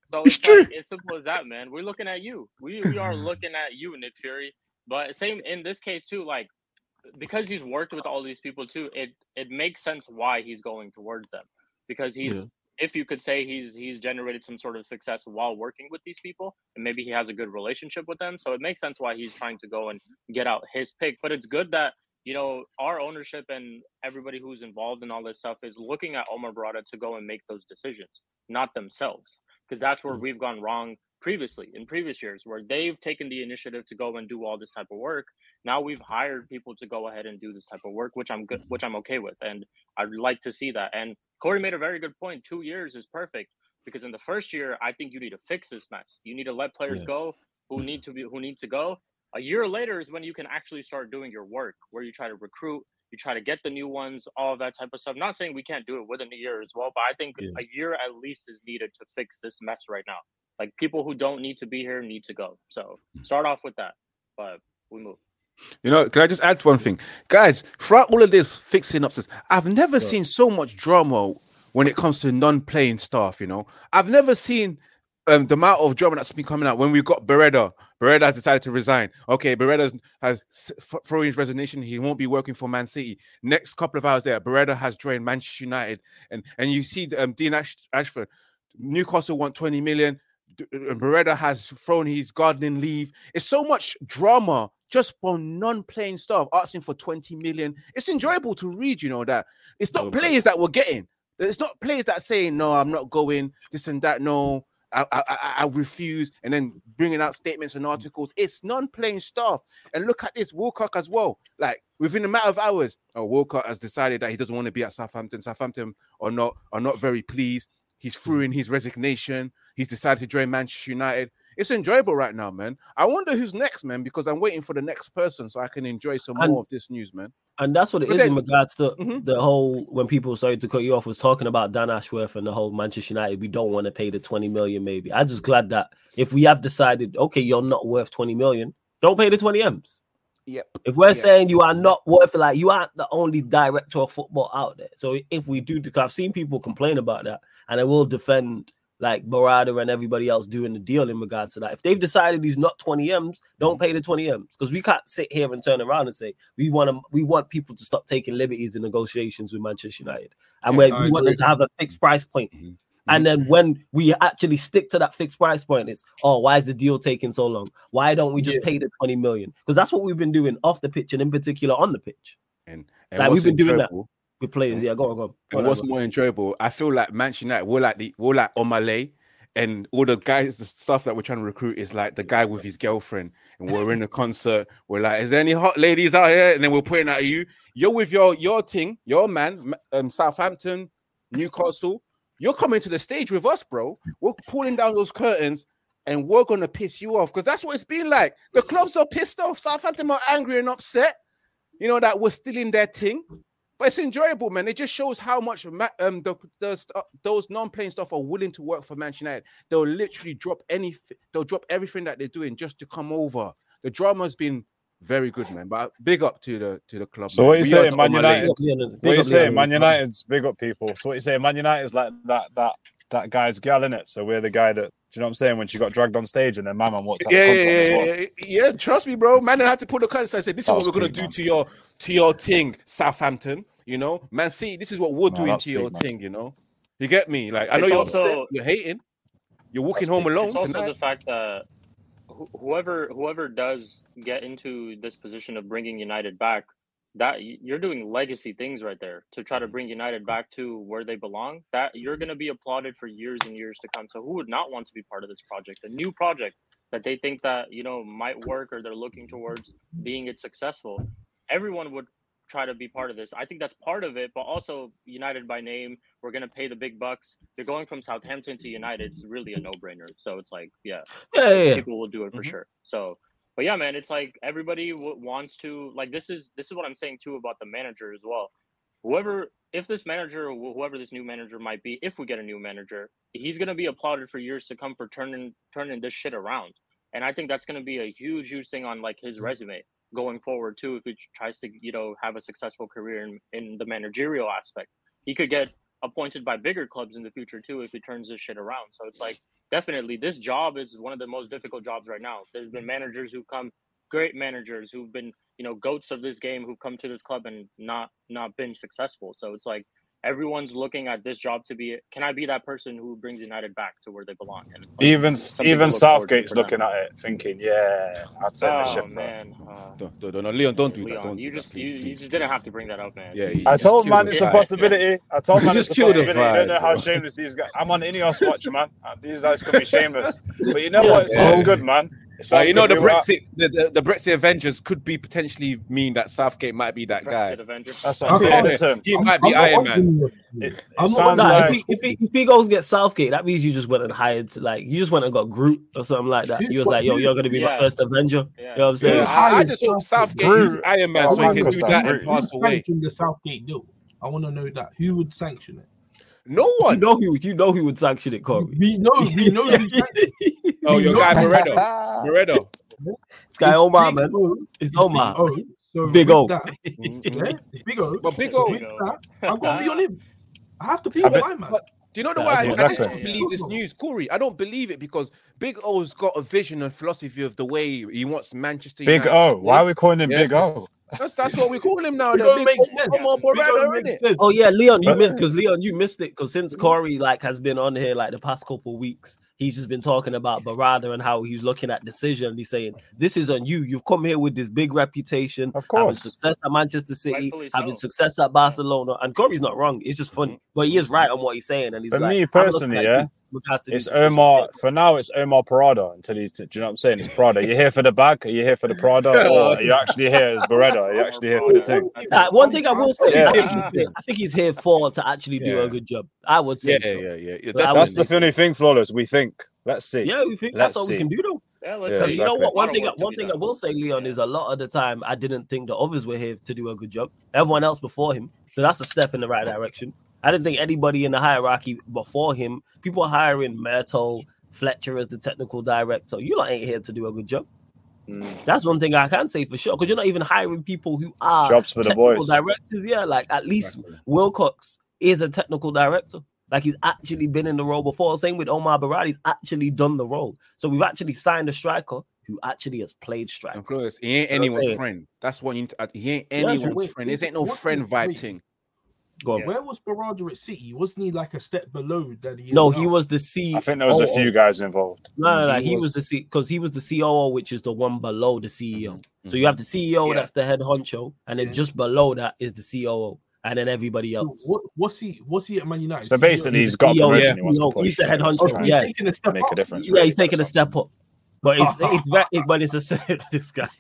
So It's it's true. like, as simple as that, man. We're looking at you. We we are looking at you, Nick Fury. But same in this case too, like because he's worked with all these people too, it it makes sense why he's going towards them. Because he's Yeah. if you could say he's he's generated some sort of success while working with these people, and maybe he has a good relationship with them. So it makes sense why he's trying to go and get out his pick. But it's good that, you know, our ownership and everybody who's involved in all this stuff is looking at Omar Barada to go and make those decisions, not themselves. Because that's where Mm. we've gone wrong previously, in previous years, where they've taken the initiative to go and do all this type of work. Now we've hired people to go ahead and do this type of work, which I'm good, which I'm okay with, and I'd like to see that. And Corey made a very good point. Two years is perfect because in the first year, I think you need to fix this mess. You need to let players Yeah. go who need to be who need to go. A year later is when you can actually start doing your work, where you try to recruit, you try to get the new ones, all of that type of stuff. Not saying we can't do it within a year as well, but I think Yeah. a year at least is needed to fix this mess right now. Like people who don't need to be here need to go. So start off with that, but we move. You know, can I just add one thing, guys? Throughout all of this fixing up, I've never Yeah. seen so much drama when it comes to non-playing staff. You know, I've never seen um, the amount of drama that's been coming out when we got Beretta. Beretta has decided to resign. Okay, Beretta has thrown his resignation. He won't be working for Man City. Next couple of hours there, Beretta has joined Manchester United, and and you see um, Dean Ash- Ashford, Newcastle want twenty million. Beretta has thrown his gardening leave. It's so much drama just from non-playing staff asking for twenty million. It's enjoyable to read, you know, that it's not Okay. players that we're getting. It's not players that saying, no, I'm not going, this and that, no, I, I, I, I refuse, and then bringing out statements and articles. It's non-playing staff. And look at this, Wilcock as well. Like, within a matter of hours, oh, Wilcock has decided that he doesn't want to be at Southampton. Southampton are not, are not very pleased. He's threw in his resignation. He's decided to join Manchester United. It's enjoyable right now, man. I wonder who's next, man, because I'm waiting for the next person so I can enjoy some And- more of this news, man. And that's what it But is then- in regards to Mhm. the whole, when people started to cut you off, was talking about Dan Ashworth and the whole Manchester United, we don't want to pay the twenty million maybe. I'm just glad that if we have decided, okay, you're not worth twenty million, don't pay the twenty M's. Yep. If we're Yep. saying you are not worth it, like you aren't the only director of football out there. So if we do, because I've seen people complain about that, and I will defend like Barada and everybody else doing the deal in regards to that. If they've decided he's not twenty M's, don't pay the twenty M's, because we can't sit here and turn around and say we want to, we want people to stop taking liberties in negotiations with Manchester United, and Yeah, we I we want them agree. to have a fixed price point. Mhm. And then when we actually stick to that fixed price point, it's, oh, why is the deal taking so long? Why don't we just Yeah. pay the twenty million? Because that's what we've been doing off the pitch and in particular on the pitch And, and Like, what's we've been doing that. enjoyable- with players. Yeah, go on, go on. Go And on, what's go on. more enjoyable, I feel like Manchester United, we're like the we're like Omale, and all the guys, the stuff that we're trying to recruit is like the guy with his girlfriend, and we're in a concert. We're like, is there any hot ladies out here? And then we're pointing at you. You're with your your thing, your man, um, Southampton, Newcastle. You're coming to the stage with us, bro. We're pulling down those curtains, and we're gonna piss you off because that's what it's been like. The clubs are pissed off. Southampton are angry and upset. You know that we're still in their thing. But it's enjoyable, man. It just shows how much ma- um the, the st- those non-playing stuff are willing to work for Manchester United. They'll literally drop anything. They'll drop everything that they're doing just to come over. The drama's been very good, man. But big up to the to the club. So man. what you We saying, are the Man Omale. United? Big up, What you up, saying, Leon. Man United's big up people. So what you saying, Man United's like that that that guy's gal in it. So we're the guy that, do you know what I'm saying? When she got dragged on stage and then my man walked out Yeah, the yeah, concert yeah, as well. yeah, yeah, yeah. Trust me, bro. Man, I had to put the cards. I said, "This is That what was we're gonna peak, do man. to your to your thing, Southampton." You know, Man City. This is what we're No, doing that's to your peak, man. thing. You know, you get me? Like, I know It's you're also- upset, you're hating, you're walking That's home peak. alone It's also tonight. the fact that wh- whoever whoever does get into this position of bringing United back, that y- you're doing legacy things right there to try to bring United back to where they belong. That you're going to be applauded for years and years to come. So who would not want to be part of this project, a new project that they think that, you know, might work, or they're looking towards being it successful? Everyone would try to be part of this. I think that's part of it, but also United by name. We're going to pay the big bucks. You're going from Southampton to United. It's really a no-brainer. So it's like, yeah, Yeah, yeah, yeah. people will do it for Mhm. sure. So, but yeah, man, it's like everybody w- wants to, like, this is this is what I'm saying too about the manager as well. Whoever, if this manager, or wh- whoever this new manager might be, if we get a new manager, he's gonna be applauded for years to come for turning turning this shit around. And I think that's gonna be a huge, huge thing on like his resume going forward too. If he tries to, you know, have a successful career in, in the managerial aspect, he could get appointed by bigger clubs in the future too if he turns this shit around. So it's like, definitely, this job is one of the most difficult jobs right now. There's been managers who've come, great managers who've been, you know, goats of this game who've come to this club and not not been successful. So it's like everyone's looking at this job to be, can I be that person who brings United back to where they belong? And it's like even even Southgate's looking at it, thinking, yeah, I'd say oh, the ship. man, uh, don't, don't, don't, Leon, don't do Leon, that. Don't you do just that, please, you, please, you just please. didn't have to bring that up, man. Yeah, he I just told killed man the it's a vibe, possibility. yeah. I told man Just it's a killed the possibility. I don't know vibe, how bro. shameless these guys. I'm on Ineos watch, man. These guys could be shameless, but you know Yeah. what? It sounds Yeah. good, man. It Uh, you know, the good. We were- Brexit, the, the, the Brexit Avengers could be potentially mean that Southgate might be that guy. Brexit Avengers. That's what I'm saying. Yeah. Listen, He might be I'm not Iron Man. arguing with you. It, it I'm not sounds Nah, like if, he, if, he, if he goes get Southgate, that means you just went and hired, to, like, you just went and got Groot or something like that. You was like, yo, you're going to be my Yeah. first Avenger. Yeah. You know what I'm saying? Yeah, I, I just hope Southgate is Groot. Iron Man Oh, so he man, can Chris, do that that Groot. and pass Who away. sanctioned the Southgate deal? I want to know that. Who would sanction it? No You one. know who you know who would sanction it, Corey. We know, we know. who sanctioned it. Oh, we your know guy that. Moredo. Moredo. This guy Omar, Big man. O. It's It's Omar. Big O. So Big with O. that, Mhm. yeah, it's Big O. But Big So O. with that, I've got to be on him. I have to be I on bet- my man. But do you know the Yeah, why I, I exactly. just don't Yeah. believe this news, Corey? I don't believe it because Big O's got a vision and philosophy of the way he wants Manchester Big United. O. to Why are play. we calling him Yeah. Big O? That's that's what we call him now. Big the O Big makes O- sense. Omar Big O Morata, makes innit? sense. Oh yeah, Leon, you But- missed because Leon, you missed it because since Corey like has been on here like the past couple weeks, he's just been talking about Barada and how he's looking at decision. He's saying this is on you. You've come here with this big reputation, Of having course. success at Manchester City, Rightfully having so. success at Barcelona, and Corey's not wrong. It's just funny, but he is right on what he's saying. And he's For like, me I'm looking personally, at yeah, you, look has to do It's decision. Omar. For now, it's Omar Parada until he's. Do you know what I'm saying? It's Prada. You're here for the bag. Are you here for the Prada? Or are you actually here as Beretta? Are you actually here for the thing? Uh, one thing I will say, Yeah. I, think he's here, I think he's here for to actually do Yeah. a good job. I would say Yeah, so. yeah, yeah, yeah. But I That's would the say funny thing, Flawless. We think. Let's see. Yeah, we think Let's that's all see. we can do though. Yeah, let's Yeah, see. You know what? One Lot of thing, work to one be thing I done. will say, Leon, Yeah. is a lot of the time I didn't think the others were here to do a good job. Everyone else before him, so that's a step in the right direction. I didn't think anybody in the hierarchy before him. People are hiring Myrtle, Fletcher as the technical director. You lot ain't here to do a good job. Mm. That's one thing I can say for sure, because you're not even hiring people who are Jobs for the technical boys. directors. Yeah, like at least Wilcox is a technical director. Like he's actually been in the role before. Same with Omar Barada, he's actually done the role. So we've actually signed a striker who actually has played striker. And Flawless, he ain't You know what I'm anyone's saying? friend. That's what you need to, he ain't Yeah, anyone's wait, friend. This ain't no what- friend vibe wait. thing. Go on. Yeah. Where was Barada at City? Wasn't he like a step below that he is No, now? he was the C. I think there was a few guys involved. No, no, no. He He was- was the C because he was the C O O, which is the one below the C E O. So you have the C E O, Yeah. that's the head honcho, and then Yeah. just below that is the C O O, and then everybody So else. What, what's he? What's he at Man United? So C E O? basically, he's the got C E O, promotion. yeah. He wants to He's push. the head He wants honcho, to try yeah. and taking a step Make a up. difference. Yeah, really, he's taking a that's step up, but it's it's very, but it's a this guy.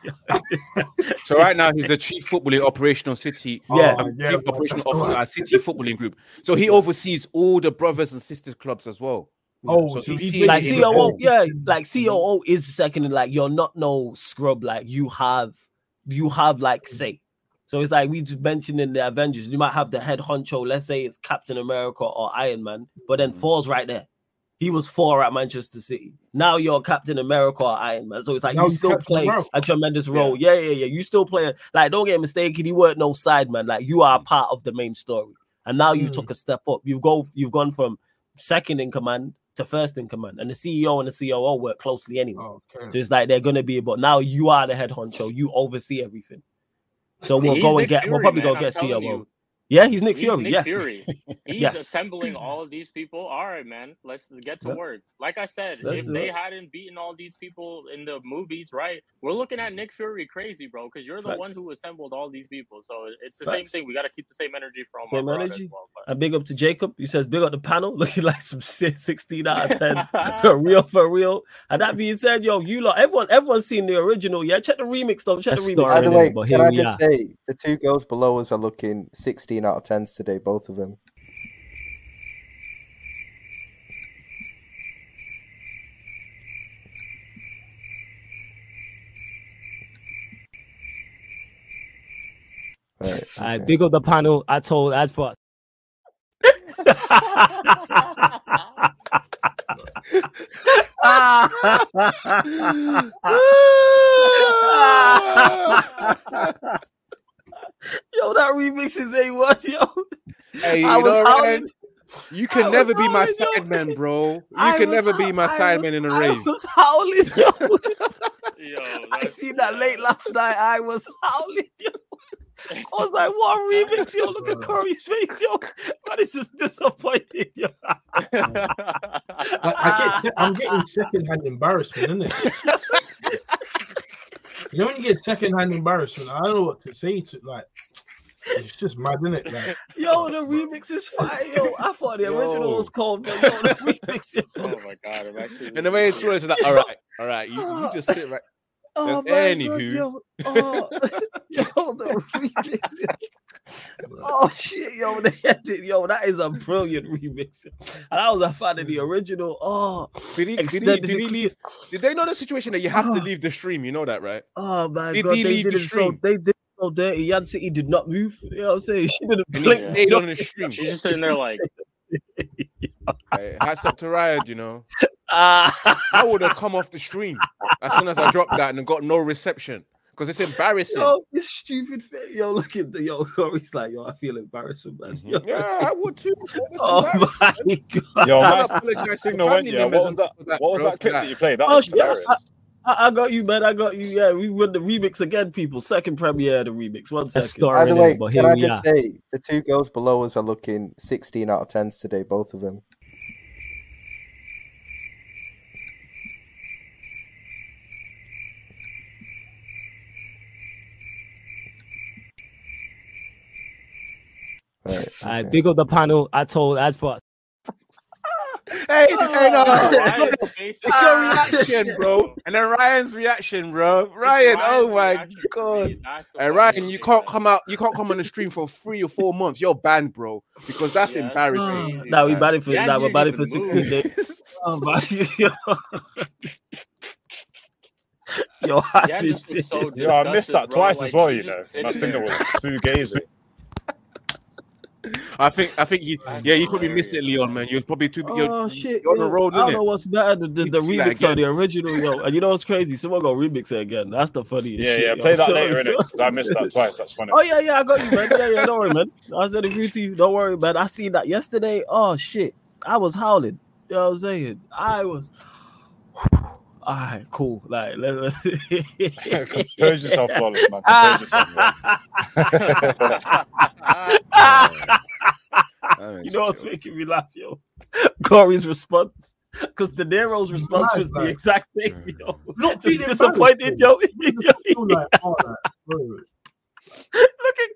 So right now he's the chief footballing operational city, Yeah. um, yeah, chief bro, operational that's officer right. at City Footballing Group. So he oversees all the brothers and sisters clubs as well. Oh, So so he's he's seen like it making in C O the O, whole- yeah, like C O O is second, and like you're not no scrub, like you have, you have like say. So it's like we just mentioned in the Avengers, you might have the head honcho. Let's say it's Captain America or Iron Man, but then Thor's right there. He was four at Manchester City. Now you're Captain America or Iron Man. So it's like Now you he's still Captain play America. a tremendous role. Yeah. yeah, yeah, You still play like don't get mistaken. You weren't no side man. Like you are a part of the main story. And now you Mm. took a step up. You've go you've gone from second in command to first in command. And the C E O and the C O O work closely anyway. Oh, okay. So it's like they're gonna be, but now you are the head honcho. You oversee everything. So we'll He's go and Nick get. We'll Fury, probably man, go I'm get C O telling O. you. Yeah, he's Nick He's Fury. Nick yes. Fury. He's Yes. assembling all of these people. All right, man. Let's get to Yeah. work. Like I said, Let's if do they it. hadn't beaten all these people in the movies, right? We're looking at Nick Fury crazy, bro, because you're the Facts. one who assembled all these people. So it's the same Facts. thing. We got to keep the same energy from Same Omar Barada energy. as well. But And big up to Jacob. He says, big up the panel, looking like some si- sixteen out of ten. For real, for real. And that being said, yo, you lot, everyone, everyone's seen the original. Yeah, check the remix though. Check A the remix. By the innit? way, But can here I we just are. say the two girls below us are looking sixteen out of tens today, both of them. Right, All right, okay. big up the panel. I told as for Yo, that remix is A one, yo. Hey, I you was know, howling. Ryan, You can I never was be my howling, yo. sideman, bro. You I can was never be hou- my I sideman was- in a I rave. was howling, yo. Yo, I that's- seen that yeah. late last night. I was howling, yo. I was like, what a remix, yo. Look at Corey's face, yo. Man, it's just disappointed, yo. Like, I get, I'm getting secondhand embarrassment, isn't it? You know when you get secondhand embarrassment, I don't know what to say to like. It's just mad, isn't it? Like, Yo, the remix is fire, yo. I thought the Yo. original was cold, but yo, the remix, yo. Oh my god, I'm actually. And the way it's was like, all right, all right, you, you just sit right. Oh But my anywho. god, yo. Oh, yo, the remix, yo. Oh shit, yo, they had it, yo, that is a brilliant remix. And I was a fan of the original. Oh, Did he, did he, extended did he it- leave? Did they know the situation that you have to Oh. leave the stream? You know that, right? Oh my Did god, he they leave did the it so stream? they did it so dirty. Yan City did not move. You know what I'm saying? She didn't And he play. stayed on the stream. She's just sitting there like, Hey, hats up to Riot, you know. Ah, I would have come off the stream as soon as I dropped that and got no reception because it's embarrassing. yo, this stupid thing. Yo, look at the yo. Corey's like, yo, I feel embarrassed for man. Yo. Yeah, I would too. bro. That's Oh embarrassing. my god. Yo, I my apologize to signal family went. Yeah, members what was that? and stuff What was bro, that clip for that you played? That Oh, was shit, hilarious. I, I got you, man. I got you. Yeah, we run the remix again, people. Second premiere of the remix. One second. By Story the in way, it, but can here I we just are. say the two girls below us are looking sixteen out of tens today, both of them. Right. I big up the panel. I told as for Hey, hey, no, Ryan's it's face is- it's your reaction, bro. And then Ryan's reaction, bro. Ryan, oh Ryan's my reaction, god. please. That's the Hey, fucking Ryan, you shit, can't man. come out. You can't come on the stream for three or four months. You're banned, bro, because that's Yeah, that's embarrassing. crazy, now we man. banned it for Yeah, now you we're banned it didn't for even sixteen move. days. Oh my yo, yo, I Yeah, did just was so Yo, I missed disgusted, that bro. twice Like, as well. she You know, just my sitting signal there. was fugazi. I think, I think you, That's yeah, you probably missed it, hilarious, Leon, man. You're probably too. You're, Oh shit! you're on the yo, road, I don't innit? know what's better, the, the, Need the to see that remix or again. the original, yo. And you know what's crazy? Someone got remix it again. That's the funniest Yeah, shit. yeah. yo. Play that So- later, innit? so- 'Cause I missed that twice. That's funny. Oh yeah, yeah, I got you, man. Yeah, yeah, don't worry, man. I said it through to you. Don't worry, man. I seen that yesterday. Oh shit, I was howling. You know what I'm saying? I was. All right, cool. Like, let, let... Compose yourself, flawless, man. Compose yourself, man. You know what's making me laugh, yo? Corey's response. Because De Niro's response was the exact same, yo. Not Just feeling disappointed, yo. embarrassed, I feel like, oh, like, bro. Look at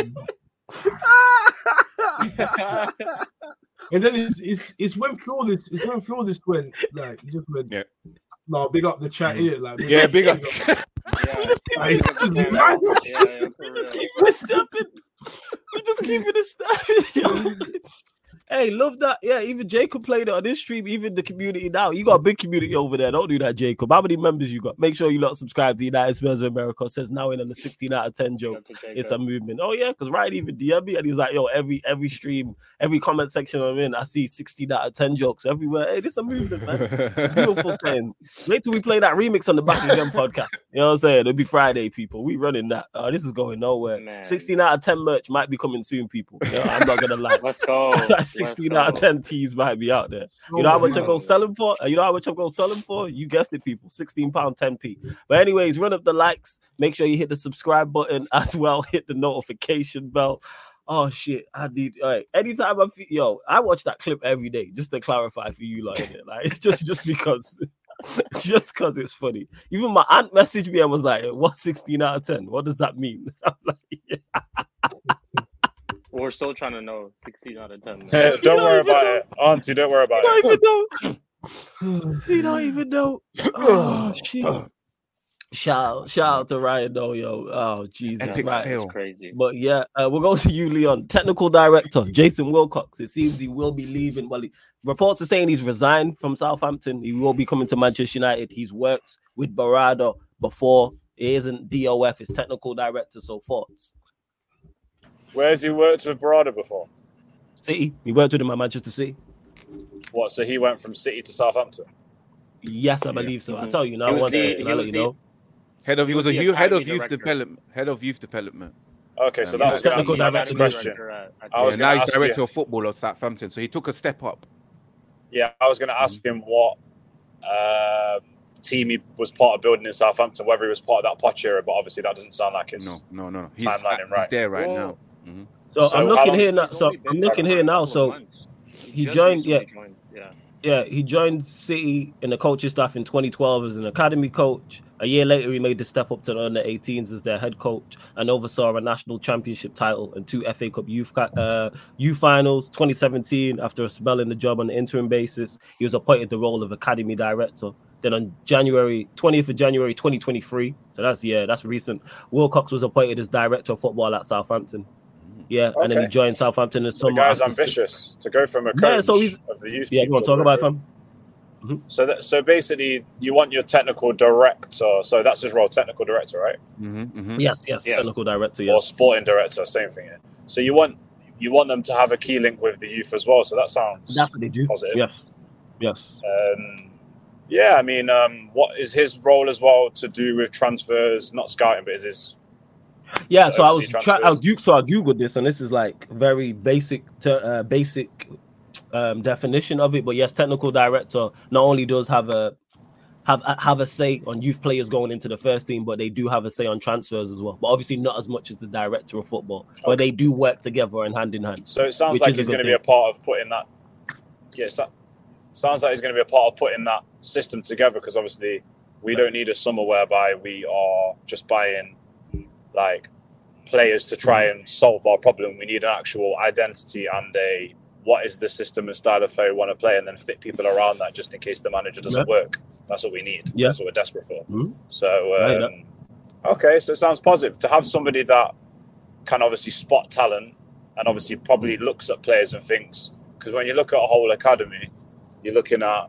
Corey. And then it's it's it's when Flawless it's when Flawless went like he just went Yeah. no big up the chat here like Yeah, big up. Yeah. We just keep Like, it it's- stepping. Yeah, yeah, We for just real. keep it stepping. We just keep it stepping, yo. Hey, love that. Yeah, even Jacob played it on this stream, even the community now. You got a big community over there. Don't do that, Jacob. How many members you got? Make sure you lot subscribe to United Spurs of America. It says now in on the sixteen out of ten jokes. That's okay, It's good. a movement. Oh, yeah, because Ryan even D M me and he's like, yo, every every stream, every comment section I'm in, I see sixteen out of ten jokes everywhere. Hey, this a movement, man. Beautiful sayings. Wait till we play that remix on the Back Again podcast. You know what I'm saying? It'll be Friday, people. We running that. Oh, this is going nowhere. Man. sixteen out of ten merch might be coming soon, people. You know, I'm not gonna lie. Let's go. Like sixteen out of ten tees might be out there. You know how much I'm gonna sell them for? You know how much I'm gonna sell them for? You guessed it, people. sixteen pound ten p. But anyways, run up the likes. Make sure you hit the subscribe button as well. Hit the notification bell. Oh shit, I need. All right, anytime I feel, yo, I watch that clip every day just to clarify for you, like, innit? Like it's just just because, just because it's funny. Even my aunt messaged me and was like, "What's sixteen out of ten? What does that mean?" I'm like, yeah. We're still trying to know sixteen out of ten. man. Hey, don't don't worry even about know. it, Auntie. Don't worry about You it. don't even know. You don't even know. Oh shit. Shout out, shout out to Ryan though, yo. Oh Jesus, Epic right. fail. It's crazy. But yeah, uh, we'll go to you, Leon. Technical director Jason Wilcox. It seems he will be leaving. Well, he, reports are saying he's resigned from Southampton. He will be coming to Manchester United. He's worked with Barada before. He isn't D O F. It's technical director. So thoughts. Where's he worked with Barada before? City. He worked with him at Manchester City. What? So he went from City to Southampton. Yes, I believe so. I Mhm. tell you He now. was One the- second, he I'll let was you the- know. Head of he was a the youth, head of academy youth director. development. Head of youth development. Okay, so Um, that yeah, was going to technical answer my next director. question. Director at- at I was Yeah, going now to he's ask director you. of football of Southampton, so he took a step up. Yeah, I was going to ask him what uh, team he was part of building in Southampton, whether he was part of that Poch era, but obviously that doesn't sound like it's No, no, no, no. He's, timeline uh, in right. he's there right Well, now. Mhm. So, So I'm how looking long- here now. He's So only been I'm there looking for here a now. couple of So months. he just joined- recently yeah. joined, yeah. yeah, he joined City in the coaching staff in twenty twelve as an academy coach. A year later, he made the step up to the under eighteens as their head coach and oversaw a national championship title and two F A Cup youth uh, youth finals. twenty seventeen, after a spell in the job on an interim basis, he was appointed the role of academy director. Then on January twentieth of January twenty twenty-three, so that's yeah, that's recent. Wilcox was appointed as director of football at Southampton. Yeah, and then he Okay. joined Southampton this So the summer. guy's after si- ambitious to go from a coach Yeah, so he's- of the youth Yeah, team. you want to all talk the way about it, through. fam? So that so basically, you want your technical director. So that's his role, technical director, right? Mhm, mhm. Yes, yes, Yeah. technical director. Yeah. Or sporting director, same thing. Yeah. So you want you want them to have a key link with the youth as well. So that sounds That's what they do. positive. Yes, yes. Um, yeah, I mean, um, what is his role as well to do with transfers? Not scouting, but is his Yeah, to so I was oversee trying. I transfers. Googled, so I googled this, and this is like very basic, ter- uh, basic um, definition of it. But yes, technical director not only does have a have have a say on youth players going into the first team, but they do have a say on transfers as well. But obviously not as much as the director of football, but they do work together and hand in hand. So it sounds Which like is a he's good going to be thing. a part of putting that. Yes, yeah, sounds like he's going to be a part of putting that system together because obviously we don't need a summer whereby we are just buying like players to try and solve our problem. We need an actual identity and a what is the system and style of play we want to play, and then fit people around that just in case the manager doesn't Yeah. work. That's what we need. Yeah. That's what we're desperate for. Mhm. So, Right, um, okay, so it sounds positive to have somebody that can obviously spot talent and obviously probably looks at players and thinks, because when you look at a whole academy, you're looking at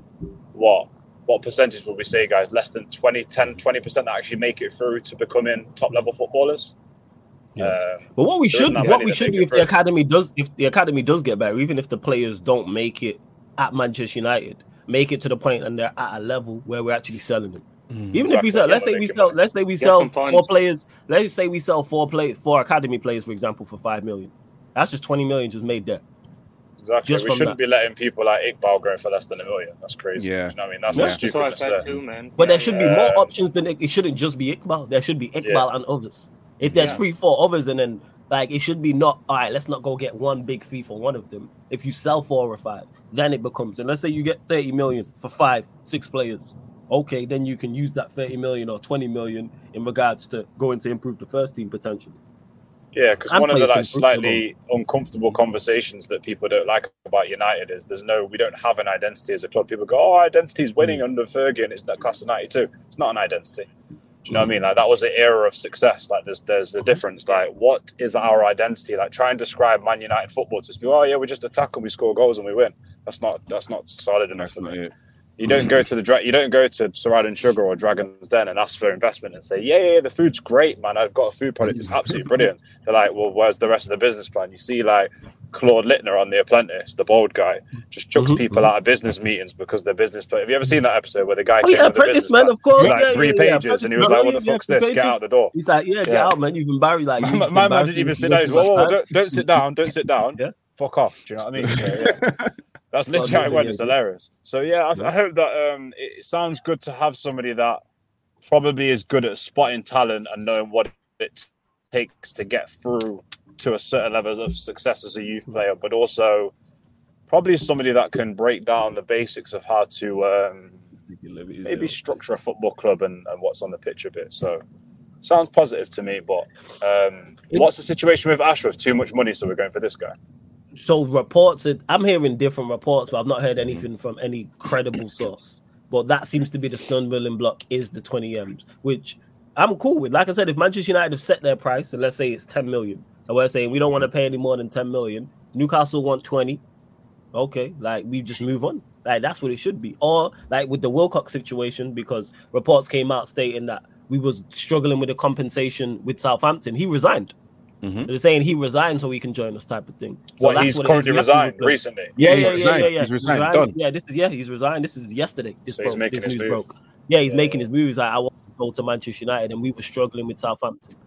what what percentage would we say, guys? Less than twenty, ten, twenty percent that actually make it through to becoming top level footballers. Yeah. Um, But what we There should isn't that what many we that should make do it if the through. academy does if the academy does get better, even if the players don't make it at Manchester United, make it to the point and they're at a level where we're actually selling them. Even if Exactly. we sell, Yeah, let's we're say we making sell, money. let's say we Get sell some four funds. players. Let's say we sell four play four academy players, for example, for five million. That's just twenty million just made there. Exactly. Just we from shouldn't that. be letting people like Iqbal go for less than a million. That's crazy. Yeah. Do you know what I mean? That's Yeah. the That's what I stupidness said there. too, man. But Yeah, there should be yeah. more Um, options than it, it shouldn't just be Iqbal. There should be Iqbal Yeah. and others. If there's Yeah. three, four others, and then like it should be not all right. Let's not go get one big fee for one of them. If you sell four or five, then it becomes. And let's say you get thirty million for five, six players. Okay, then you can use that thirty million or twenty million in regards to going to improve the first team potentially. Yeah, because And one of the players like can improve slightly uncomfortable conversations that people don't like about United is there's no, we don't have an identity as a club. People go, "Oh, identity's winning Mm. under Fergie, and it's not class of ninety-two." It's not an identity. Do you know what I mean? Like that was an era of success. Like there's there's a difference. Like what is our identity? Like try and describe Man United football to people. Oh yeah, we just attack and we score goals and we win. That's not that's not solid enough That's for not me. it. You don't go to the dra- you don't go to Sarad and Sugar or Dragon's Den and ask for investment and say, yeah, yeah, the food's great, man. I've got a food product. It's absolutely brilliant. They're like, well, where's the rest of the business plan? You see, like Claude Littner on The Apprentice, the bald guy, just chucks Mhm, people out of business meetings because their business plan. Have you ever seen that episode where the guy Oh came yeah, with a business apprentice man, plan? of course. It was like yeah, three yeah, yeah. pages, and he was Apprentice- like, what no, the yeah, fuck's yeah, this? two Get pages. out the door. He's like, yeah, get Yeah. out, man. You've embarrassed like you My just man embarrassed didn't even me sit most down. of He's, whoa, my whoa, time. don't, don't sit down. Don't sit down. Yeah. Fuck off. Do you know what I mean? So, yeah. That's Well, literally how it yeah, went. yeah, It's yeah. hilarious. So yeah, I, Yeah. I hope that um, it sounds good to have somebody that probably is good at spotting talent and knowing what it takes to get through to a certain level of success as a youth player, but also probably somebody that can break down the basics of how to um, maybe structure a football club and, and what's on the pitch a bit. So sounds positive to me. But um, what's the situation with Ashraf? Too much money, so we're going for this guy. So reports, I'm hearing different reports, but I've not heard anything from any credible source. But that seems to be the stumbling block is the twenty M's, which I'm cool with. Like I said, if Manchester United have set their price, and let's say it's ten million, and we're saying we don't want to pay any more than ten million, Newcastle want twenty. Okay, like we just move on. Like that's what it should be. Or like with the Wilcox situation, because reports came out stating that we was struggling with the compensation with Southampton. He resigned. Mhm. They're saying he resigned so he can join us, type of thing. So What that's he's what it currently is. We have to resigned replace- recently. Yeah, Yeah, yeah, he's yeah, resigned. yeah, yeah. He's resigned. Done. Yeah, this is yeah, he's resigned. This is yesterday. This So he's broke. making this his news move. broke. Yeah, he's Yeah. making his move. He's like, I want to go to Manchester United, and we were struggling with Southampton.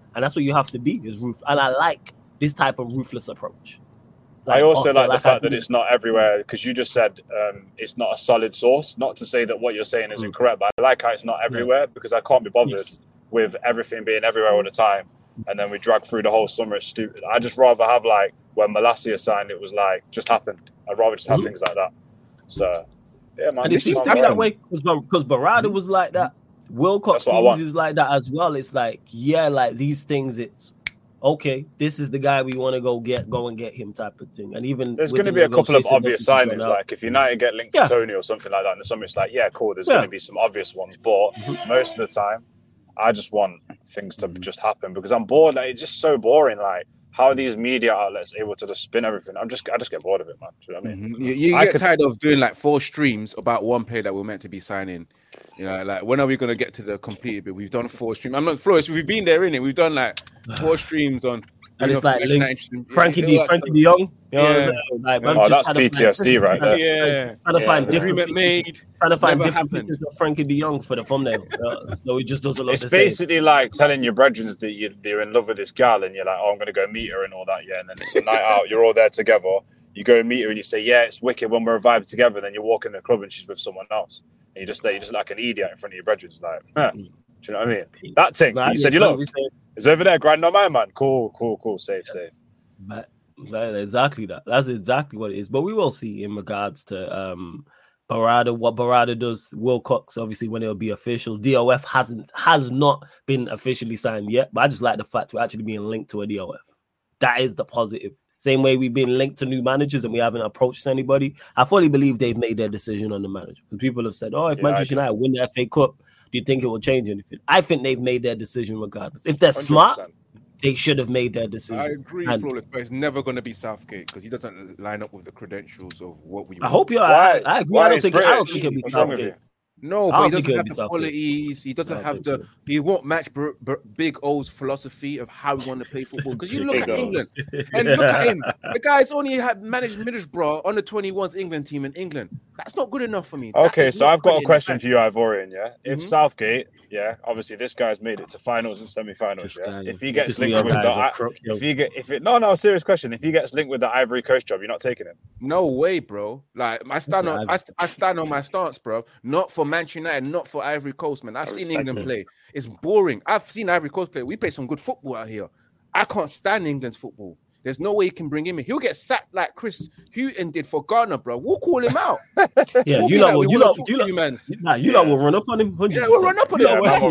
and that's what you have to be is ruthless. And I like this type of ruthless approach. Like, I also like, like the fact I that it's not everywhere, because you just said um, it's not a solid source. Not to say that what you're saying is mm. incorrect, but I like how it's not everywhere, yeah. because I can't be bothered yes. with everything being everywhere all the time. And then we drag through the whole summer. It's stupid. I just rather have, like, when Malacia signed, it was like, just happened. I'd rather just have mm. things like that. So, yeah, man. And it seems to be that way because Barada was like that. Wilcox seems is like that as well. It's like, yeah, like these things, it's okay, this is the guy we want to go get, go and get him type of thing. And even there's going to be a couple of obvious signings, like if United get linked yeah. to Tony or something like that in the summer, it's like, yeah, cool, there's yeah. going to be some obvious ones. But mm-hmm. most of the time, I just want things to mm-hmm. just happen because I'm bored. Like, it's just so boring. Like, how are these media outlets able to just spin everything? I'm just, I just get bored of it, man. Do you know what I mean? Mm-hmm. You, you I get could... tired of doing like four streams about one player that we're meant to be signing. You know, like when are we going to get to the completed bit? We've done four streams. I'm not Flores. We've been there, innit? We've done like four streams on. And it's like Frankie D, Frankie De Jong. You know yeah. Like, oh, that's P T S D find, right there. Yeah. Trying to yeah. find different agreement made. Trying to find different pictures of Frankie De Jong for the thumbnail. Uh, so it just doesn't look It's the basically same. like telling your brethren that you, you're in love with this gal and you're like, oh, I'm going to go meet her and all that. Yeah. And then it's a night out. You're all there together. You go and meet her and you say, yeah, it's wicked when we're a vibe together. And then you walk in the club and she's with someone else. And you just there, you just like an idiot in front of your brethren. Like, huh. Do you know what I mean? That thing that you said you love. It's over there, grinding on my man. Cool, cool, cool. Safe, yeah. safe. But that, exactly that. That's exactly what it is. But we will see in regards to um Barada, what Barada does. Wilcox, obviously, when it'll be official. D O F hasn't has not been officially signed yet. But I just like the fact we're actually being linked to a D O F. That is the positive. Same way we've been linked to new managers and we haven't approached anybody. I fully believe they've made their decision on the manager. Because people have said, oh, if yeah, Manchester United win the F A Cup, do you think it will change anything? I think they've made their decision regardless. If they're one hundred percent smart, they should have made their decision. I agree, and, Flawless, but it's never going to be Southgate because he doesn't line up with the credentials of what we I want. hope you're. I, I agree. I don't think. I don't think it'll be What's Southgate. No, but he doesn't have the qualities. He doesn't have the. He won't match Br- Br- Big O's philosophy of how we want to play football. Because you look at England and look at him. The guy's only had managed Middlesbrough on the twenty-ones England team in England. That's not good enough for me. Okay, so I've got a question for you, Ivorian. Yeah, if mm-hmm. Southgate, yeah, obviously this guy's made it to finals and semi-finals. Yeah, if he gets linked with the, crook, if he get, if it, no, no, serious question. If he gets linked with the Ivory Coast job, you're not taking him. No way, bro. Like I stand on, I, I stand on my stance, bro. Not for Manchester United, not for Ivory Coast, man. I've seen England play. It's boring. I've seen Ivory Coast play. We play some good football out here. I can't stand England's football. There's no way you can bring him in. He'll get sacked like Chris Hughton did for Ghana, bro. We'll call him out. Yeah, we'll you lot, like, you lot, you lot, man. Nah, you lot will run up on him. one hundred percent. Yeah, we'll run up on him. Yeah, we'll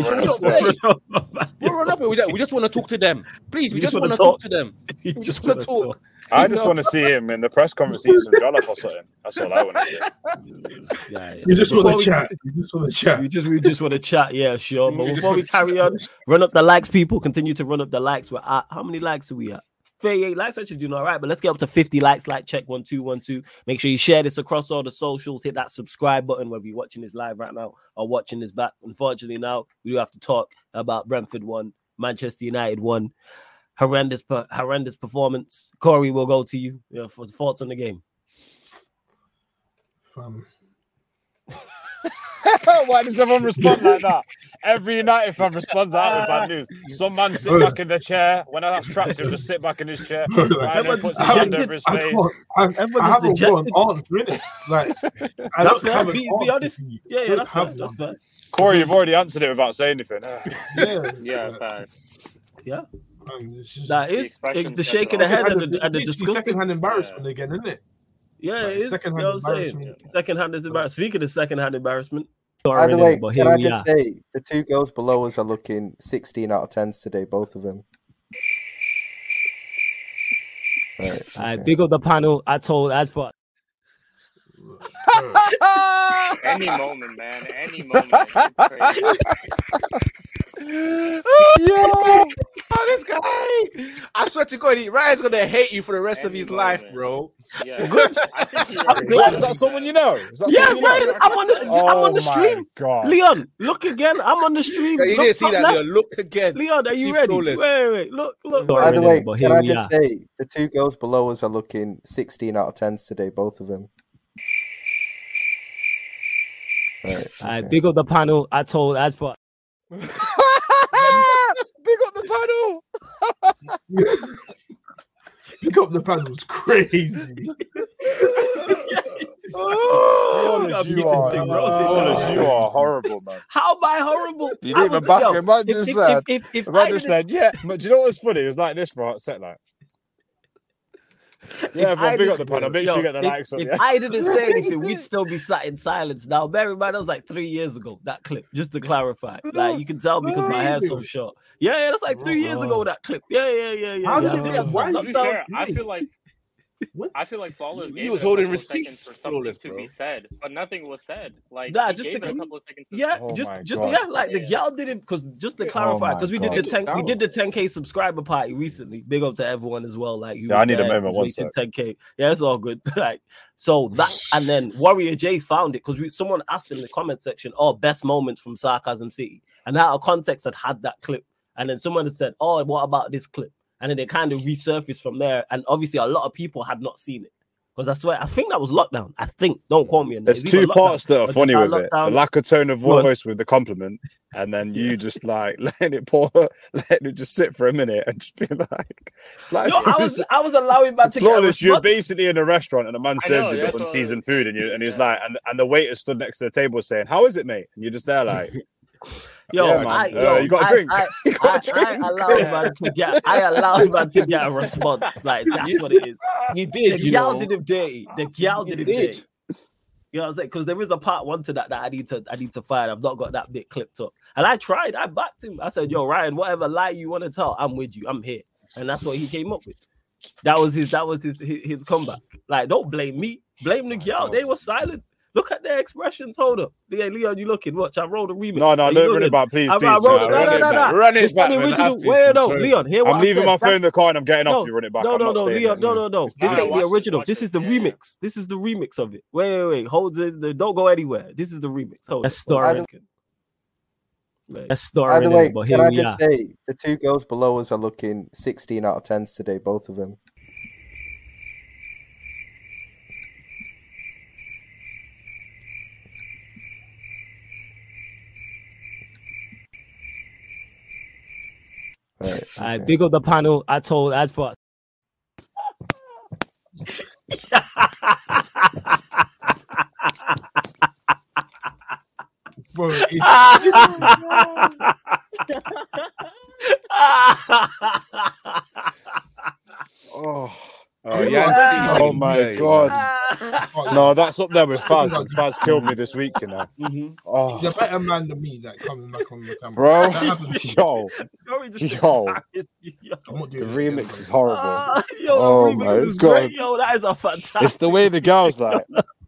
we'll run up on him. We just want to talk to them. Please, we just want to talk to them. We just want to talk. I just want to see him in the press conference eating some jollof or something. That's all I want to see. Yeah, yeah. You just want to chat. You just want to chat. We just, we just want to chat. Yeah, sure. But before we carry on, run up the likes, people. Continue to run up the likes. We're at how many likes are we at? thirty-eight likes. Actually doing all right, but let's get up to fifty likes. Like check one two one two. Make sure you share this across all the socials. Hit that subscribe button whether you're watching this live right now or watching this back. Unfortunately, now we do have to talk about Brentford one, Manchester United one. Horrendous, horrendous performance. Corey, we'll go to you, you know, for thoughts on the game. Um. Why does everyone respond like that? Every United fan responds out with bad news. Some man sit back in the chair. When I trapped him, just sit back in his chair. Ryan puts his hand over his face. I, I, I haven't got an answer in it. Like, I that's fair. Be, be honest. Yeah, yeah, that's fair. That's fair. Corey, you've already answered it without saying anything. Yeah, yeah, bad. Yeah. Um, just, that is the, the shake of the head and the, and the disgusting. Second-hand embarrassment yeah. again, isn't it? Yeah, it is. Second-hand you know what I'm saying? Second-hand is embarrassment. Speaking of second-hand embarrassment. By the way, can I just are. say, the two girls below us are looking sixteen out of tens today, both of them. Right, okay. All right, big up the panel. I told as for any moment, man. Any moment. Yo, oh, this guy! I swear to God, Ryan's gonna hate you for the rest Any of his moment. life, bro. Yeah, I think I'm glad. Is that someone you know? Is that yeah, Ryan. You know? I'm on the oh I'm on the stream. God. Leon, look again. I'm on the stream. Yeah, you look, didn't see that, left. Leon. Look again. Leon, are you see ready? Flawless. Wait, wait, wait. Look, look. By the way, can I just say, the two girls below us are looking sixteen out of tens today, both of them. Right, okay. All right, big up the panel. I told as for big up the panel. Pick up the panel was crazy. Oh, Flawless, you are, Flawless, you are horrible, man. How am I horrible? You didn't even back him. Man just if, said, if, if, if, if man just said, yeah. But do you know what's funny? It was like this, right? Set like. Yeah, but big up the panel. Make yo, sure you get the if, likes on. If Yeah? I didn't say anything, we'd still be sat in silence. Now, bear in mind, that was like three years ago. That clip, just to clarify, like you can tell because my hair's so short. Yeah, yeah, that's like three years ago. That clip. Yeah, yeah, yeah, yeah. How yeah. did it get Why why to be fair, I feel like what? I feel like Flawless. He was holding receipts for Flawless, to bro. be said, but nothing was said. Like Nah, he just gave the, it a couple of seconds. To yeah, Oh just my just God. yeah, like the Yeah. y'all did it because just to clarify, because we did the God. ten, we did the Down. ten K subscriber party recently. Big up to everyone as well. Like you, Yeah, I need a moment, one to sec. ten K. Yeah, it's all good. Like so that's and then Warrior J found it because we someone asked in the comment section, "Oh, best moments from Sarcasm City," and out of context had had that clip, and then someone had said, "Oh, what about this clip?" And then it kind of resurfaced from there, and obviously a lot of people had not seen it. Because I swear, I think that was lockdown. I think. Don't quote me on that. There's two parts that are funny with it: the lack of tone of Go on. voice with the compliment, and then you just like letting it pour, letting it just sit for a minute and just be like, "It's like No, I was, I was allowing man to get a Flawless, you're response. basically in a restaurant and a man I served know, you that's the what- unseasoned food, and you and he's Yeah. like, and, and the waiter stood next to the table saying, "How is it, mate?" And you're just there like, Yo, Yeah, man. I, Uh, yo, you got a I- drink. I, You got a I, I drink. allow man to get. I allow man to get a response. Like that's what it is. You The did, you gal know. did him dirty. The gal You did him did. dirty. You know what I'm saying? Because there is a part one to that that I need to I need to find. I've not got that bit clipped up. And I tried. I backed him. I said, "Yo, Ryan, whatever lie you want to tell, I'm with you. I'm here." And that's what he came up with. That was his. That was his his, his comeback. Like, don't blame me. Blame the gal. They were silent. Look at their expressions. Hold up. Yeah, Leon, you looking? Watch. I rolled a remix. "No, no, Are you don't run looking? it back, please, I, please." I rolled no, it. No, run no, it no, back. no. Run it It's back, not the man. original. Have to, Wait, no, sorry. Leon. Hear what I'm I leaving said. my That- phone in the car and I'm getting No, off. You run it back. No, I'm no, not no, staying Leon. there. No, no, no. It's This not- ain't the watch this, original. watch This this. is the Yeah, yeah. remix. This is the remix of it. Wait, wait, wait. Hold the, the don't go anywhere. This is the remix. Hold By Historic. the Historic. By the way, but can here I we just are. say the two girls below us are looking sixteen out of tens today, both of them. Right, I okay. big up the panel. I told as for Bro, it's, Oh, Oh, You yeah. are- see, oh my yeah, God. oh, No, that's up there with Faz, and Faz killed me this week, you know. Mhm. Oh, he's a better man than me that coming back on the camera. bro, That happened. yo, No, he just Yo. embarrassed you, yo. I'm not the doing it again, remix bro. is horrible. Ah, yo, Oh the remix my is God. great. Yo, that is a fantastic. It's the way the girls like.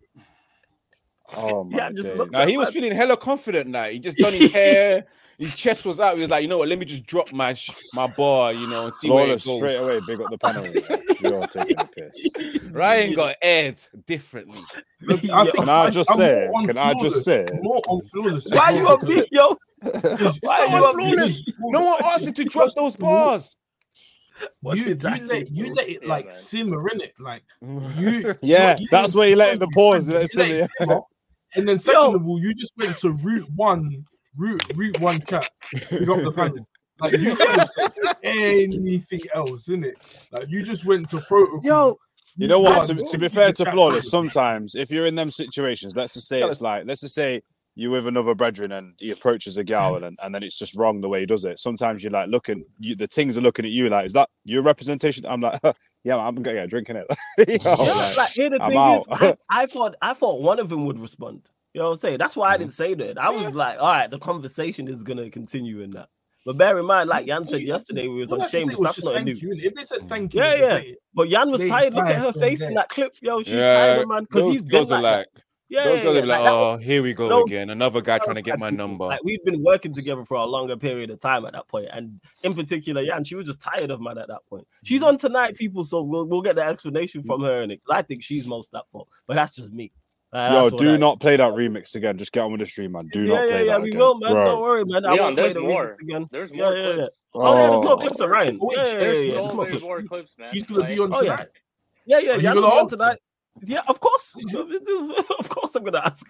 Oh my Yeah, just days. look- Now he was feeling hella confident. Now he just done his hair, his chest was out. He was like, you know what? Let me just drop my sh- my bar, you know, and see where it Flawless goes. straight away. Big up the panel. You're taking the piss. Ryan got aired differently. Look, Yo. I think Can I just I'm say? more on Can I just Flawless. say? More on Flawless. Why you on me, yo? Because- Why not you on on me? Flawless. No one asked him to drop those bars. What you, did I you let do, you bro? let it Yeah, like man. simmer in it, like you. Yeah, you- that's where you let the pause. you Let it let simmer, it simmer, and then second of all, you just went to route one, route route one chat. You got the panel. Like you could have said anything else, innit? Like you just went to protocol. Yo, You know what? To, got- to be fair to Flawless, sometimes if you're in them situations, let's just say it's like, let's just say you're with another brethren and he approaches a gal and, and then it's just wrong the way he does it. Sometimes you're like looking, you, the things are looking at you like, is that your representation? I'm like, yeah, I'm gonna get a drink in it. You know, Yeah, like, like, here the I'm thing out. is, I, I thought I thought one of them would respond. You know what I'm saying? That's why I didn't say that. I was like, all right, the conversation is gonna continue in that. But bear in mind, like Jan said yesterday, we was All on I have to say Shameless. was That's just not thank new. you, innit? If they said thank you, Yeah, just yeah. say it. But Jan was They tired. Look at died her from face in there. that clip, yo. She's Yeah, tired, man, because those he's been girls like, are that. like, yeah, those yeah, girls yeah. are like, Like, that oh, here we go no- again. Another guy trying to get my number. Like we've been working together for a longer period of time at that point, and in particular, Jan, she was just tired of man at that point. She's on tonight, people, so we'll we'll get the explanation from her, and I think she's most at fault, but that's just me. Uh, yo, that's what do I- not play that remix again. Just get on with the stream, man. Do yeah, not yeah, play yeah, that we again. will, man. Bro. Don't worry, man. I Leon, won't play there's the more. remix again. There's Yeah, more yeah, yeah. clips. Oh, yeah, there's Oh. more clips of Ryan. Wait, Yeah, yeah, There's yeah. so There's more many clips. more clips, man. She's gonna Like, be on Oh, yeah. tonight. Yeah, yeah. Are you Jan gonna will be on ask her? tonight. Yeah, of course. Of course, I'm gonna ask her.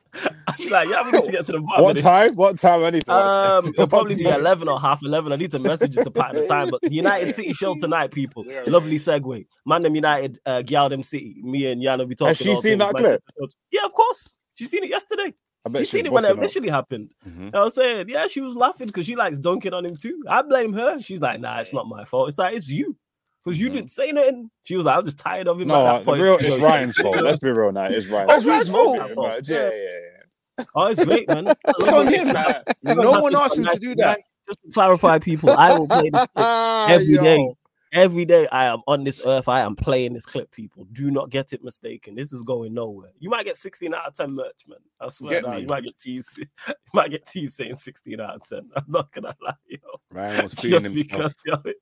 I'm like, yeah, we need to get to the bottom. What time? What time? I need to watch Um, this. it'll probably be eleven or half eleven. I need to message it to Pat at the time. But the United City show tonight, people. Lovely segue. Man, them United, uh, Gyaldem City. Me and Yana be talking. Has she seen that clip? Yeah, of course. She's seen it yesterday. I bet she seen it when it initially up. happened. Mm-hmm. You know what I'm saying? Yeah, she was laughing because she likes dunking on him too. I blame her. She's like, nah, it's not my fault. It's like, it's you. Because you mm-hmm. didn't say nothing. She was like, I'm just tired of him. No, at that point. Real, it's Ryan's fault. Let's be real now. It's Ryan's, oh, it's Ryan's fault. fault. Yeah, yeah, yeah. Oh, it's great, man. It's on him. No one asked him to do that. Just to clarify, people, I will play this clip every Yo. day. Every day I am on this earth, I am playing this clip, people. Do not get it mistaken. This is going nowhere. You might get sixteen out of ten merch, man. I swear now, you might get teased. You might get teased saying sixteen out of ten. I'm not gonna lie, yo. Ryan was feeling himself. Because, yo,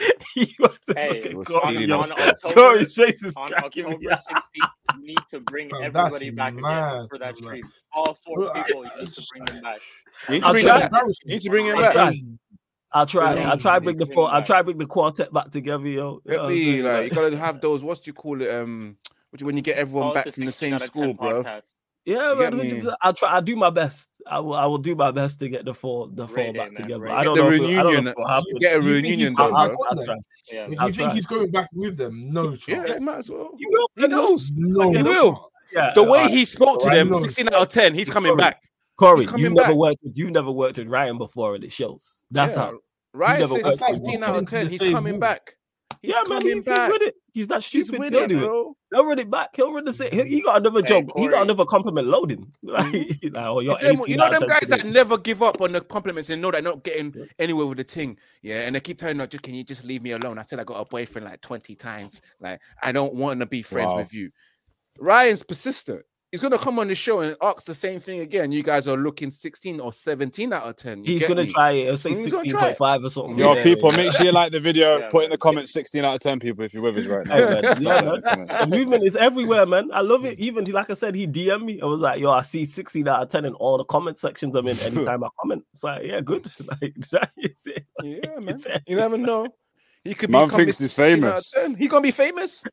he was hey, was on, on, on October, Corey's face is on October sixteenth, you need to bring Bro, everybody back again for that stream. All four Bro, people, you need to bring them back. You need to bring, them back. You need to bring him back. I'll try. I'll try to bring the four. I'll try to bring the quartet back together, yo. It'll be like you gotta have those. What do you call it? Um, when you get everyone oh, back from the same school, bro. Yeah, man. I'll try. I'll do my best. I will. I will do my best to get the four, the four Great back day, together. I don't get know. The reunion. It, I don't know get a reunion done, bro. I'll try. Yeah, if you think he's going back with them, no chance. Yeah, might as well. He will. He knows. No, he will. Yeah. The way he spoke to them, sixteen out of ten, he's coming back. Corey, you've never worked. With, you've never worked with Ryan before, and it shows. That's how. Ryan says sixteen out of ten. He's coming back. He's yeah, man, he's, he's with it. He's not stupid. He's with He'll it, do bro. it. He'll run it back. He'll run the same. He, he got another hey, job. Corey. He got another compliment loading. Like, like, oh, you're them, you know them guys today. That never give up on the compliments and know they're not getting yeah. anywhere with the thing. Yeah, and they keep telling me, just can you just leave me alone? I said I got a boyfriend like twenty times. Like I don't want to be friends wow. with you. Ryan's persistent. He's gonna come on the show and ask the same thing again. You guys are looking sixteen or seventeen out of ten. You He's gonna me? try it. I'll say sixteen point five or something. Yo, yeah, people, yeah. make sure you like the video. Yeah, put in the comments sixteen out of ten, people, if you're with us right now. Hey, man. Yeah, man. The movement is everywhere, man. I love it. Even like I said, he D M'd me. I was like, yo, I see sixteen out of ten in all the comment sections I'm in anytime I comment. It's like, yeah, good. Like, that is it. Like, yeah, man. You never know. He could be Man thinks he's famous. He's gonna be famous.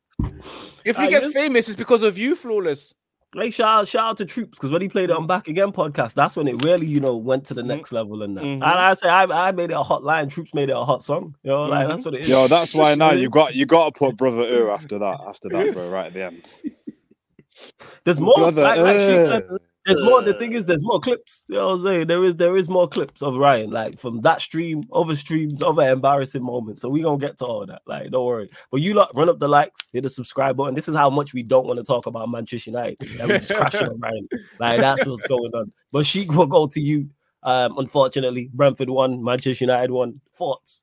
If he uh, gets yeah. famous, it's because of you, Flawless. Like shout out, shout out to Troops, because when he played it on Back Again podcast, that's when it really, you know, went to the next mm-hmm. level. And that. Mm-hmm. And I say I, I made it a hot line. Troops made it a hot song. You know, like mm-hmm. that's what it is. Yo, that's why now you got you got to put Brother Ooh after that, after that, bro, right at the end. There's more. Brother, like, like said, there's more. The thing is, there's more clips. You know what I'm saying? There is there is more clips of Ryan, like from that stream, other streams, other embarrassing moments. So we gonna get to all that. Like, don't worry. But you lot run up the likes, hit the subscribe button. This is how much we don't want to talk about Manchester United. And we just crashing on Ryan. Like that's what's going on. But Sheik will go to you. Um, unfortunately, Brentford won, Manchester United won. Thoughts?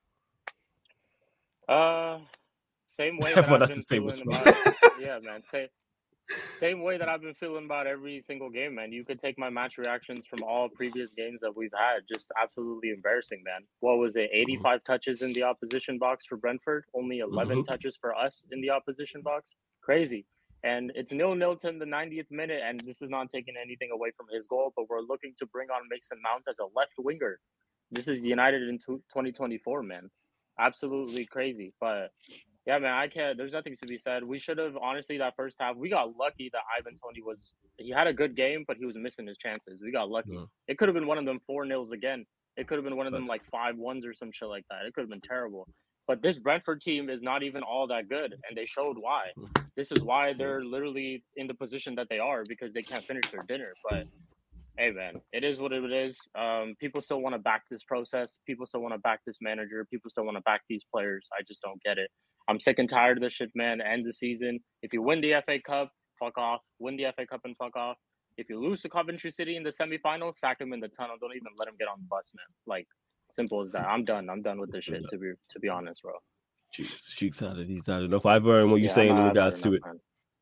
Uh, same way. Everyone has to stay with Yeah, man. Say. Same way that I've been feeling about every single game, man. You could take my match reactions from all previous games that we've had. Just absolutely embarrassing, man. What was it? eighty-five mm-hmm. touches in the opposition box for Brentford. Only eleven mm-hmm. touches for us in the opposition box. Crazy. And it's nil-nil to the ninetieth minute, and this is not taking anything away from his goal, but we're looking to bring on Mason Mount as a left winger. This is United in twenty twenty-four, man. Absolutely crazy. But yeah, man, I can't. There's nothing to be said. We should have, honestly, that first half, we got lucky that Ivan Toney was, he had a good game, but he was missing his chances. We got lucky. Yeah. It could have been one of them four nils again. It could have been one of them like five ones or some shit like that. It could have been terrible. But this Brentford team is not even all that good, and they showed why. This is why they're literally in the position that they are, because they can't finish their dinner. But hey, man, it is what it is. Um, people still want to back this process. People still want to back this manager. People still want to back these players. I just don't get it. I'm sick and tired of this shit, man. End the season. If you win the F A Cup, fuck off. Win the F A Cup and fuck off. If you lose to Coventry City in the semifinals, sack him in the tunnel. Don't even let him get on the bus, man. Like, simple as that. I'm done. I'm done with this shit, to be to be honest, bro. Jeez, Sheik's out of he's out enough. I've heard what you're yeah, saying in regards to it. Man.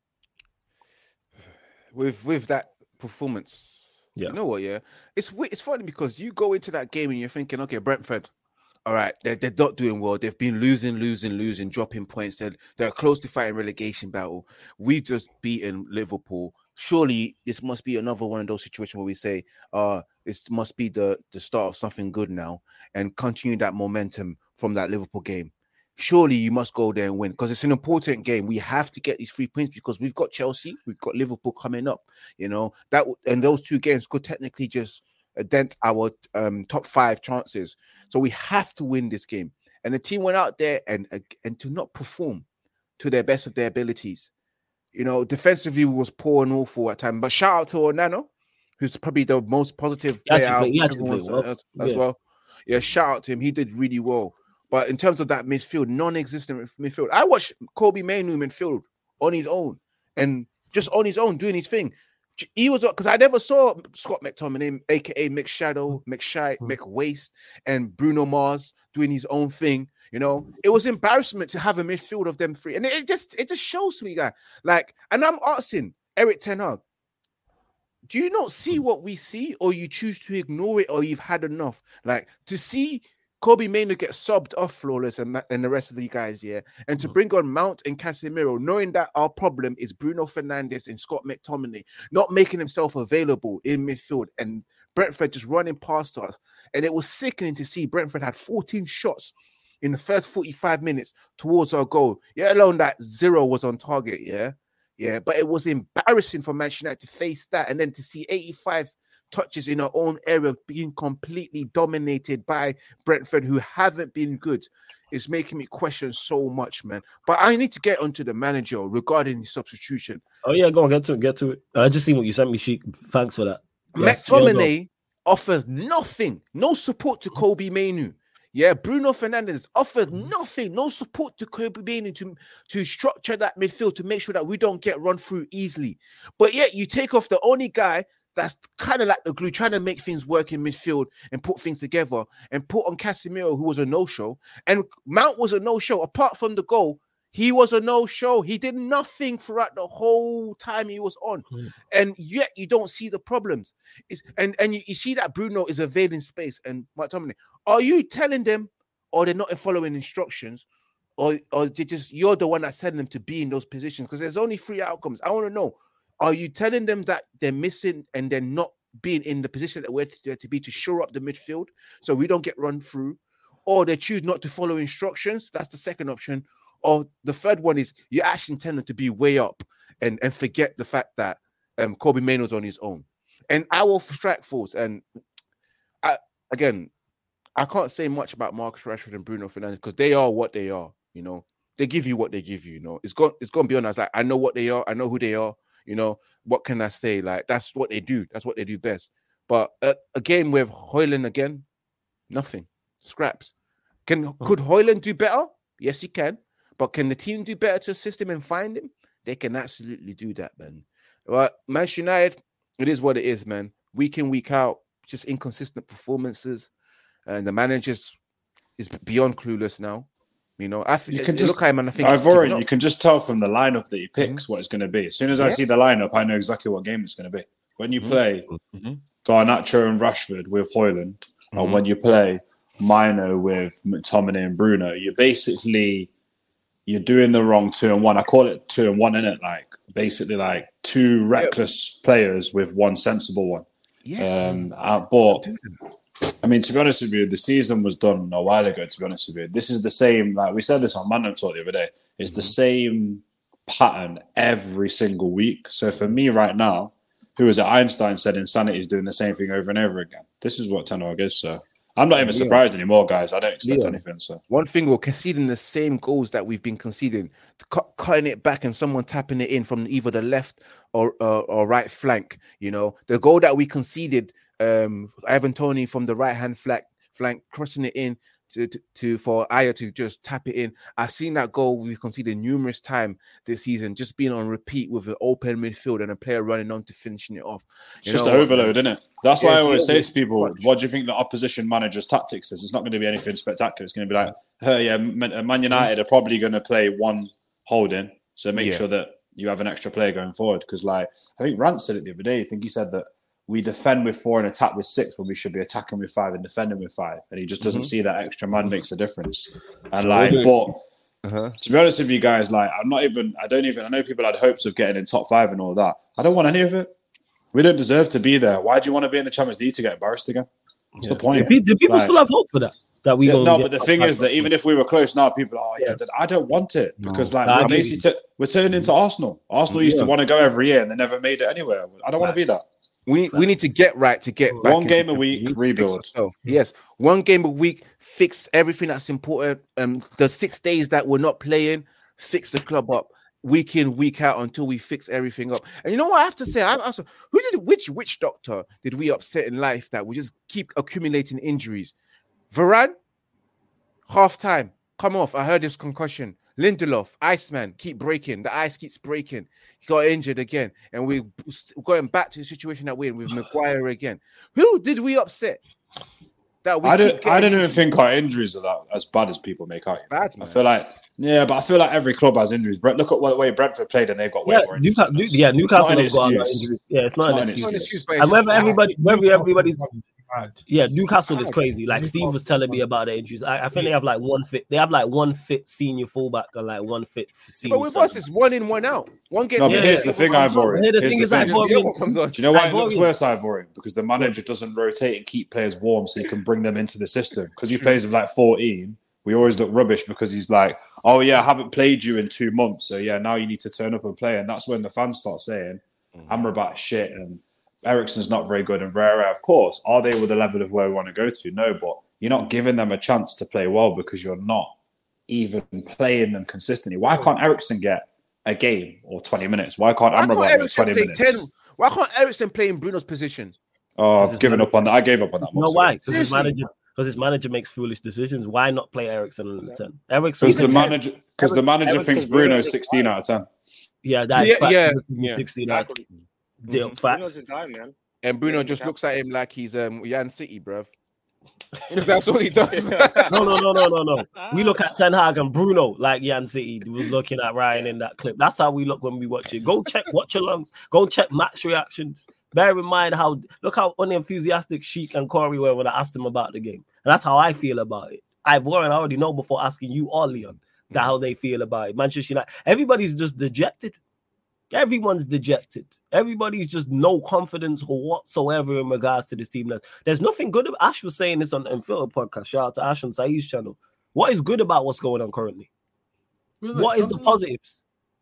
With with that performance, yeah. You know what? Yeah, it's it's funny because you go into that game and you're thinking, okay, Brentford. All right, they're, they're not doing well. They've been losing, losing, losing, dropping points. They're, they're close to fighting relegation battle. We've just beaten Liverpool. Surely this must be another one of those situations where we say, uh, this must be the, the start of something good now, and continue that momentum from that Liverpool game. surely you must go there and win because it's an important game. We have to get these three points because we've got Chelsea, we've got Liverpool coming up. You know that, and those two games could technically just dent our um, top five chances. So we have to win this game. And the team went out there and and to not perform to their best of their abilities. You know, defensively was poor and awful at times. But shout out to Onana, who's probably the most positive player out play, of well. as, as yeah. well. Yeah, shout out to him. He did really well. But in terms of that midfield, non-existent midfield, I watched Kobbie Mainoo midfield on his own and just on his own doing his thing. He was because I never saw Scott McTominay, aka Mick Shadow, Mick Shite, Mick Waste, and Bruno Mars doing his own thing. You know, it was embarrassment to have a midfield of them three, and it, it just it just shows me, guy. Like, and I'm asking Erik ten Hag, do you not see what we see, or you choose to ignore it, or you've had enough? Like to see Kobbie Mainoo get subbed off Flawless and, and the rest of the guys, yeah, and to bring on Mount and Casemiro, knowing that our problem is Bruno Fernandes and Scott McTominay not making himself available in midfield, and Brentford just running past us. And it was sickening to see Brentford had fourteen shots in the first forty-five minutes towards our goal, yet alone that zero was on target, yeah, yeah. But it was embarrassing for Manchester United to face that, and then to see eighty-five touches in our own area being completely dominated by Brentford, who haven't been good, is making me question so much, man. But I need to get onto the manager regarding the substitution. Oh yeah, go on, get to it, get to it. I just seen what you sent me, Sheik. Thanks for that. Yes, McTominay yeah, offers nothing, no support to Kobbie Mainoo. Yeah, Bruno Fernandes offers nothing, no support to Kobbie Mainoo to, to structure that midfield to make sure that we don't get run through easily. But yet you take off the only guy that's kind of like the glue, trying to make things work in midfield and put things together, and put on Casemiro, who was a no-show. And Mount was a no-show. Apart from the goal, he was a no-show. He did nothing throughout the whole time he was on. Mm. And yet you don't see the problems. It's, and and you, you see that Bruno is evading space. And McTominay, are you telling them, or they're not following instructions, or, or they just you're the one that's telling them to be in those positions? Because there's only three outcomes. I want to know. Are you telling them that they're missing and they're not being in the position that we're to, to be to shore up the midfield so we don't get run through? Or they choose not to follow instructions? That's the second option. Or the third one is you actually intend them to be way up and, and forget the fact that um, Kobbie Mainoo's on his own. And I will strike force. And I, again, I can't say much about Marcus Rashford and Bruno Fernandes because they are what they are, you know. They give you what they give you, you know. It's going it's going to be honest. Like, I know what they are. I know who they are. You know, what can I say? Like, that's what they do. That's what they do best. But uh, a game with Højlund again, nothing. Scraps. Can Could Højlund do better? Yes, he can. But can the team do better to assist him and find him? They can absolutely do that, man. But Manchester United, it is what it is, man. Week in, week out, just inconsistent performances. And the manager's is beyond clueless now. You know, I th- you can just look at him and I think I've already, you can just tell from the lineup that he picks mm-hmm. what it's going to be. As soon as yes. I see the lineup, I know exactly what game it's going to be. When you mm-hmm. play mm-hmm. Garnacho and Rashford with Højlund, mm-hmm. or when you play Mainoo with McTominay and Bruno, you're basically you're doing the wrong two and one. I call it two and one, innit? Like basically like two reckless yeah. players with one sensible one. Yes. Um, I bought. I mean, to be honest with you, the season was done a while ago, to be honest with you. This is the same, like we said this on Mandem Talk the other day, it's mm-hmm. the same pattern every single week. So for me right now, who was it, Einstein said insanity is doing the same thing over and over again. This is what Ten Hag is, so I'm not even yeah. surprised anymore, guys. I don't expect yeah. anything. So one thing, we're conceding the same goals that we've been conceding, cu- cutting it back and someone tapping it in from either the left or uh, or right flank. You know, the goal that we conceded, um, Ivan Toney from the right hand flank, flank crossing it in to, to, to for Aya to just tap it in. I've seen that goal we've conceded numerous times this season, just being on repeat with an open midfield and a player running on to finishing it off. It's you just an overload, isn't it? That's yeah, why I always say to people, what do you think the opposition manager's tactics is? It's not going to be anything spectacular. It's going to be like, oh, yeah, Man United are probably going to play one holding, so make yeah. sure that you have an extra player going forward. Because, like, I think Rant said it the other day. I think he said that we defend with four and attack with six when we should be attacking with five and defending with five. And he just doesn't mm-hmm. see that extra man makes a difference. And like, but uh-huh. to be honest with you guys, like, I'm not even, I don't even, I know people had hopes of getting in top five and all that. I don't want any of it. We don't deserve to be there. Why do you want to be in the Champions League to get embarrassed again? What's yeah. the point? Do people like, still have hope for that? That we yeah, no, but the thing five is that even if we were close now, people, oh yeah, yeah. I don't want it because no. like we're basically t- we're turning into Arsenal. Arsenal yeah. used to want to go every year and they never made it anywhere. I don't want to be that. We need, we need to get right to get back. One game a week, rebuild. Yes, one game a week, fix everything that's important. Um, the six days that we're not playing, fix the club up week in, week out until we fix everything up. And you know what I have to say? I also, who did which witch doctor did we upset in life that we just keep accumulating injuries? Varane, half time, come off. I heard this concussion. Lindelof, Iceman, keep breaking. The ice keeps breaking. He got injured again. And we're going back to the situation that we're in with Maguire again. Who did we upset? That we I don't I don't even think our injuries are that as bad as people make out. Bad, I feel like, yeah, but I feel like every club has injuries. Look at what way Brentford played and they've got way yeah, more injuries. Newcastle, yeah, Newcastle have got injuries. Yeah, it's not, it's an, excuse. an excuse. And whether everybody, whether everybody's... Yeah, Newcastle is crazy. Like Steve was telling me about the injuries. I, I think yeah. they have like one fit. They have like one fit senior fullback and like one fit senior. But with us, it's one in, one out. One gets. No, but here's the thing, Ivory. Here's the thing is Ivory. Do you know why it looks worse, Ivory? Because the manager doesn't rotate and keep players warm, so you can bring them into the system. Because he plays with like fourteen, we always look rubbish because he's like, "Oh yeah, I haven't played you in two months, so yeah, now you need to turn up and play." And that's when the fans start saying, "Amrabat shit," and Eriksen's not very good, and Rara, of course, are they with the level of where we want to go to? No, but you're not giving them a chance to play well because you're not even playing them consistently. Why can't Eriksen get a game or twenty minutes? Why can't Amrabat get twenty minutes? ten? Why can't Eriksen play in Bruno's position? Oh, I've given up on that. I gave up on that. You know why? Because his manager, because his manager makes foolish decisions. Why not play Eriksen on the ten? Eriksen because the manager, because the manager thinks Bruno is sixteen out of ten. Yeah, that's yeah, fact. yeah, yeah. sixteen out of ten. Deal Mm-hmm. facts. Guy, man. And Bruno just looks at him like he's um Yan City, bruv. That's all he does. no, no, no, no, no, no. We look at Ten Hag and Bruno like Yan City was looking at Ryan in that clip. That's how we look when we watch it. Go check watch alongs. Go check match reactions. Bear in mind how look how unenthusiastic Sheik and Corey were when I asked them about the game. And that's how I feel about it. I've Warren I already know before asking you or Leon that how they feel about it. Manchester United. Everybody's just dejected. Everyone's dejected. Everybody's just no confidence whatsoever in regards to this team. There's nothing good. About, Ash was saying this on the Unfiltered podcast. Shout out to Ash on Saeed's channel. What is good about what's going on currently? Really, what is the positives?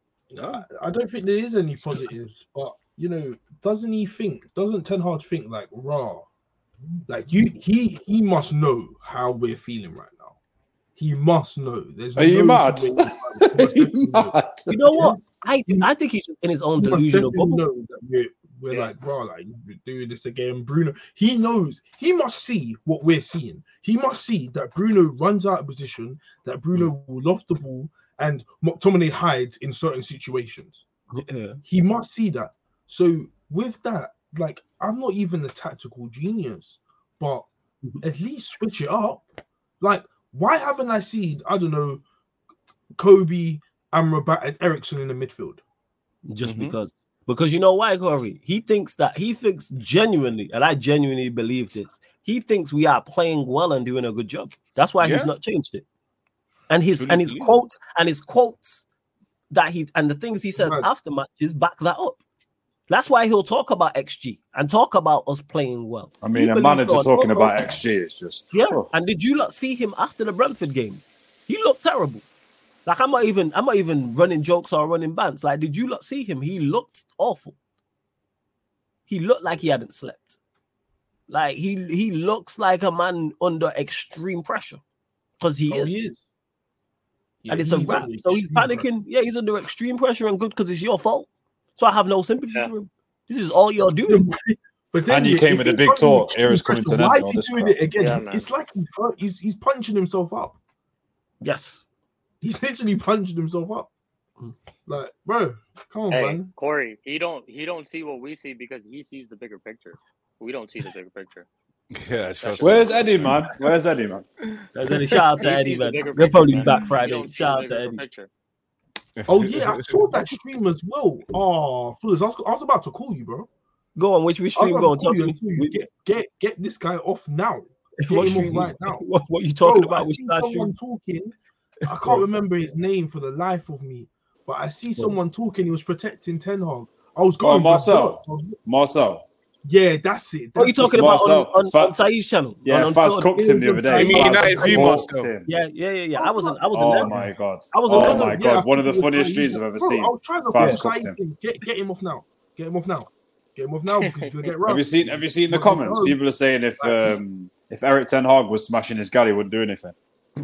No, I don't think there is any positives. But you know, doesn't he think? Doesn't Ten Hag think like raw? Like you, he he must know how we're feeling right now. He must know. There's Are no you mad? Are you mad? You know what? I I think he's in his own delusional bubble. Know that we're we're yeah. like, bro, like we're doing this again. Bruno, he knows. He must see what we're seeing. He must see that Bruno runs out of position. That Bruno mm. will loft the ball, and McTominay hides in certain situations. Yeah. He must see that. So with that, like, I'm not even a tactical genius, but at least switch it up. Like. Why haven't I seen, I don't know, Kobe, Amrabat, and Eriksen in the midfield? Just mm-hmm. because. Because you know why, Corey? He thinks that, he thinks genuinely, and I genuinely believe this, he thinks we are playing well and doing a good job. That's why yeah. he's not changed it. And his Truly and his believe. quotes, and his quotes that he, and the things he says right. after matches back that up. That's why he'll talk about X G and talk about us playing well. I mean, a manager talking about X G is just... Yeah, oh. And did you not see him after the Brentford game? He looked terrible. Like, I'm not even I'm not even running jokes or running bants. Like, did you not see him? He looked awful. He looked like he hadn't slept. Like, he, he looks like a man under extreme pressure. Because he, oh, he is. Yeah, and it's a wrap. So he's panicking. Pressure. Yeah, he's under extreme pressure and good because it's your fault. So I have no sympathy yeah. for him. This is all you're doing. But then and you came with a big talk. Era's coming to an end. Why is he doing it again? Yeah, it's like he's, he's he's punching himself up. Yes. He's literally punching himself up. Like, bro, come on, hey, man. Corey, he don't he don't see what we see because he sees the bigger picture. We don't see the bigger picture. Yeah, sure. Where's Eddie, man? Where's Eddie, man? Eddie, shout out to Eddie, man. They're probably back Friday. Shout out to Eddie. Picture. Oh yeah, I saw that stream as well. Oh, Flores, I was, I was about to call you, bro. Go on, which, which stream? Go on, talk to me. Get, get get this guy off now. What, stream, right now. What, what are you talking bro, about? Which someone talking. I can't remember his name for the life of me, but I see someone talking. He was protecting Ten Hag. I was going. Oh, Marcel. Marcel. Yeah, that's it. That's what are you talking about on, on, Fa- on Saeed's channel? Yeah, on, on Faz cooked him the other day. You mean Faz United view, cooked Marcel? him. Yeah, yeah, yeah, yeah. I wasn't. I wasn't Oh there. my god! I wasn't Oh there. my Yeah, god! I One of the think it was funniest Saeed. streams I've ever Bro, seen. I was trying to Faz put cooked Saeed him. in. Get, get him off now. Get him off now. Get him off now because he's gonna get robbed. Have you seen? Have you seen the But comments? no. People are saying if um, if Eric Ten Hag was smashing his galley, he wouldn't do anything.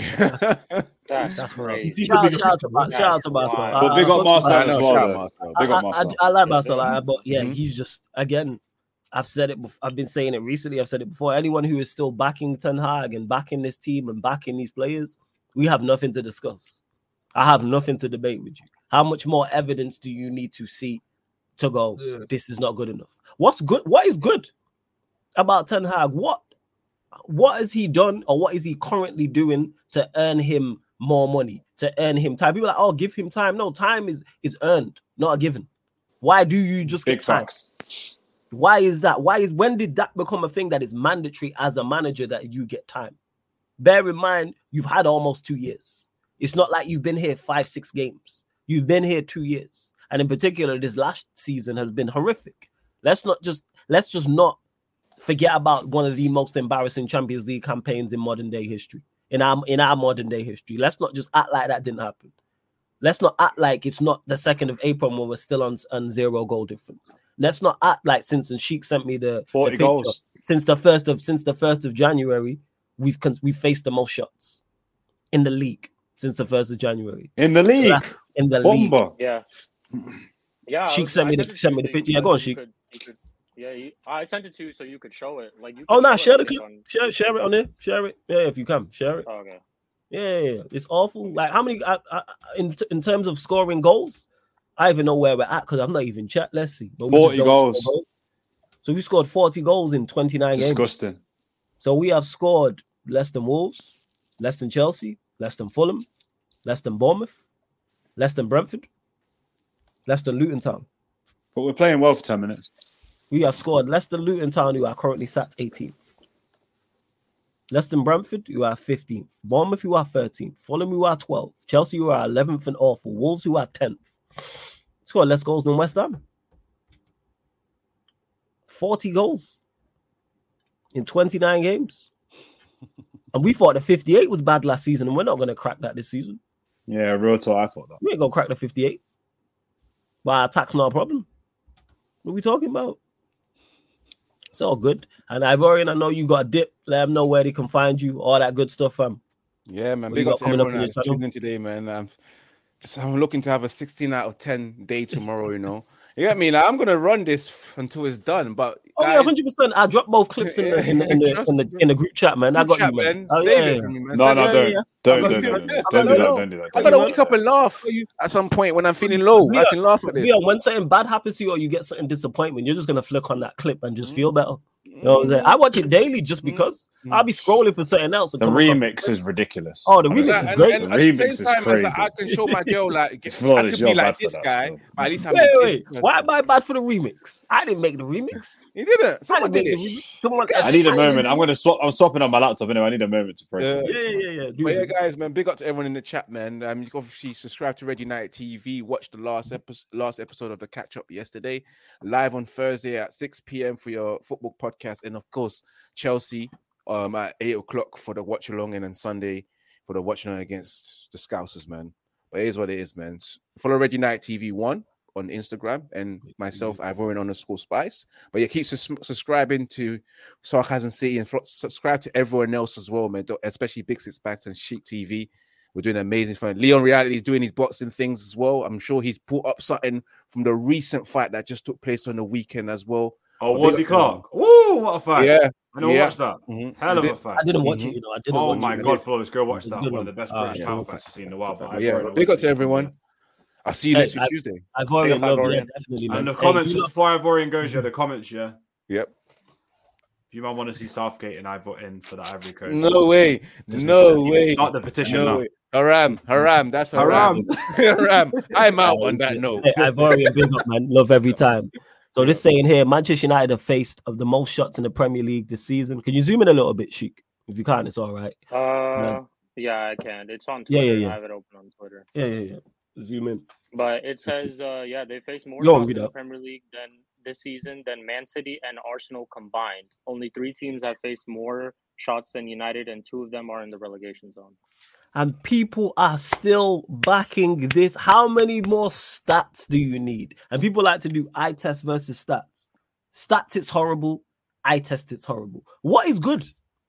That's, That's crazy. Shout out, shout out to Mar- shout out to Marcel. Wild. I- But big I- up Marcel I- as know, well. shout out though. Marcel. Big I, up I, Marcel. I like Marcel, I- but yeah, Mhm. he's just again. I've said it. Before, I've been saying it recently. I've said it before. Anyone who is still backing Ten Hag and backing this team and backing these players, we have nothing to discuss. I have nothing to debate with you. How much more evidence do you need to see to go? Yeah. This is not good enough. What's good? What is good about Ten Hag? What what has he done, or what is he currently doing to earn him more money? To earn him time? People are like, oh, give him time. No, time is is earned, not a given. Why do you just Big get time? facts. Why is that? Why is when did that become a thing that is mandatory as a manager that you get time? Bear in mind, you've had almost two years. It's not like you've been here five, six games. You've been here two years. And in particular, this last season has been horrific. Let's not just let's just not forget about one of the most embarrassing Champions League campaigns in modern day history. In our in our modern day history. Let's not just act like that didn't happen. Let's not act like it's not the second of April when we're still on, on zero goal difference. Let's not act like since and Sheik sent me the forty the picture, goals since the first of since the first of January, we've we've faced the most shots in the league since the first of January. in the league. Yeah, in the league. Bomba. Yeah. Yeah. Sheik I was- sent I me the- it to sent you me the so picture. you Yeah, go on, you Sheik. could- you could- Yeah, you, I sent it to you so you could show it. Like you. Oh could no, show share it, the like, clip. on- Share, share it on there. Share it. Yeah, if you can, share it. Oh, okay. Yeah, yeah, yeah. It's awful. Like how many I, I, in in terms of scoring goals, I even know where we're at because I'm not even checked. Let's see. But we just forty don't goals. score goals. So we scored forty goals in twenty-nine games. Disgusting. So we have scored less than Wolves, less than Chelsea, less than Fulham, less than Bournemouth, less than Brentford, less than Luton Town. But we're playing well for ten minutes. We have scored less than Luton Town, who are currently sat eighteenth. Less than Brentford, who are fifteenth. Bournemouth, who are thirteenth. Fulham, who are twelfth. Chelsea, who are eleventh and awful. Wolves, who are tenth. Scored less goals than West Ham. forty goals in twenty-nine games. And we thought the fifty-eight was bad last season, and we're not going to crack that this season. Yeah, real talk. I thought that. We ain't going to crack the fifty-eight. But our attack's not a problem. What are we talking about? It's all good. And Ivorian, I know you got a dip. Let them know where they can find you. All that good stuff, fam. Yeah, man. What Big you up got to coming up everyone in your that's channel? tuned in today, man. I'm, so I'm looking to have a sixteen out of ten day tomorrow, you know. You get me? Like, I'm gonna run this f- until it's done. But Oh guys, yeah, one hundred percent. I dropped both clips in the in the, in the, in the, in the group chat, man. I got chat, you, man. man. Oh, Save yeah, it yeah. for me, man. No, Send no, it. don't. yeah. Don't, I don't, got- don't, don't, I don't do got- that. Don't do that. I Don't gotta do wake that. up and laugh at some point when I'm feeling low. I can laugh at this. Yeah, when something bad happens to you or you get something disappointment, you're just gonna flick on that clip and just feel better. You know what I'm saying? I watch it daily just because I'll be scrolling for something else. and The come across- remix is ridiculous. Oh, the remix Honestly. is great. And, and The at the remix same is time, crazy. as I can show my girl like It's I flawless. could You're be bad like for this that guy, still. but at least I'm Wait, this wait, person. why am I bad for the remix? I didn't make the remix. He didn't. I Someone didn't did make the it. remix. Someone. I need a moment. I'm gonna swap. I'm swapping on my laptop anyway. I need a moment to process. Yeah. this. Yeah, yeah, yeah. Do But yeah, it. guys, man, big up to everyone in the chat, man. Um, you can obviously subscribe to Red United T V. Watch the last episode, last episode of the catch up yesterday, live on Thursday at six p.m. for your football podcast, and of course Chelsea um at eight o'clock for the watch along, and on Sunday for the watch along against the Scousers, man. But it is what it is, man. Follow Red United T V one on Instagram and myself, Ivorian underscore Spice. But yeah, keep sus- subscribing to Sarcasm City and f- subscribe to everyone else as well, man. Don't- Especially Big Six Backs and Chic T V. We're doing amazing fun. Leon Reality is doing his boxing things as well. I'm sure he's put up something from the recent fight that just took place on the weekend as well. Oh, But big Wadley up to him. Clark. Woo, what a fight. Yeah. I never yeah. watched that. Mhm. Hell of You a did. fight. I didn't watch Mhm. it, you know. I didn't Oh watch my it. God, Flawless, go watch It's a that. good One of one. the best Ah, British yeah. title fights I've seen in a while. But But I've yeah, already but big up watched to it. everyone. I'll see you Hey, next week I- Tuesday. Ivorian, Big up, love, yeah, Ivorian. definitely, man. And the Hey, comments, you just know- before Ivorian goes, yeah, the comments, yeah. Yep. If you man want to see Southgate and I vote in for the Ivory Coast. No way. Just No you way. Start the petition No now. way. Haram. Haram. That's haram. Haram. I'm out on that note. Hey, Ivorian, big up, man. Love every time. So this saying here, Manchester United have faced of the most shots in the Premier League this season. Can you zoom in a little bit, Sheik? If you can't, it's all right. Uh, yeah, I can. It's on Yeah, Twitter. yeah, yeah. I have it open on Twitter. Yeah, yeah, yeah. Zoom in. But it says, uh, yeah, they face more Go on, shots read in the out. Premier League than this season than Man City and Arsenal combined. Only three teams have faced more shots than United, and two of them are in the relegation zone. And people are still backing this. How many more stats do you need? And people like to do eye test versus stats. Stats, it's horrible. Eye test, it's horrible. What is good?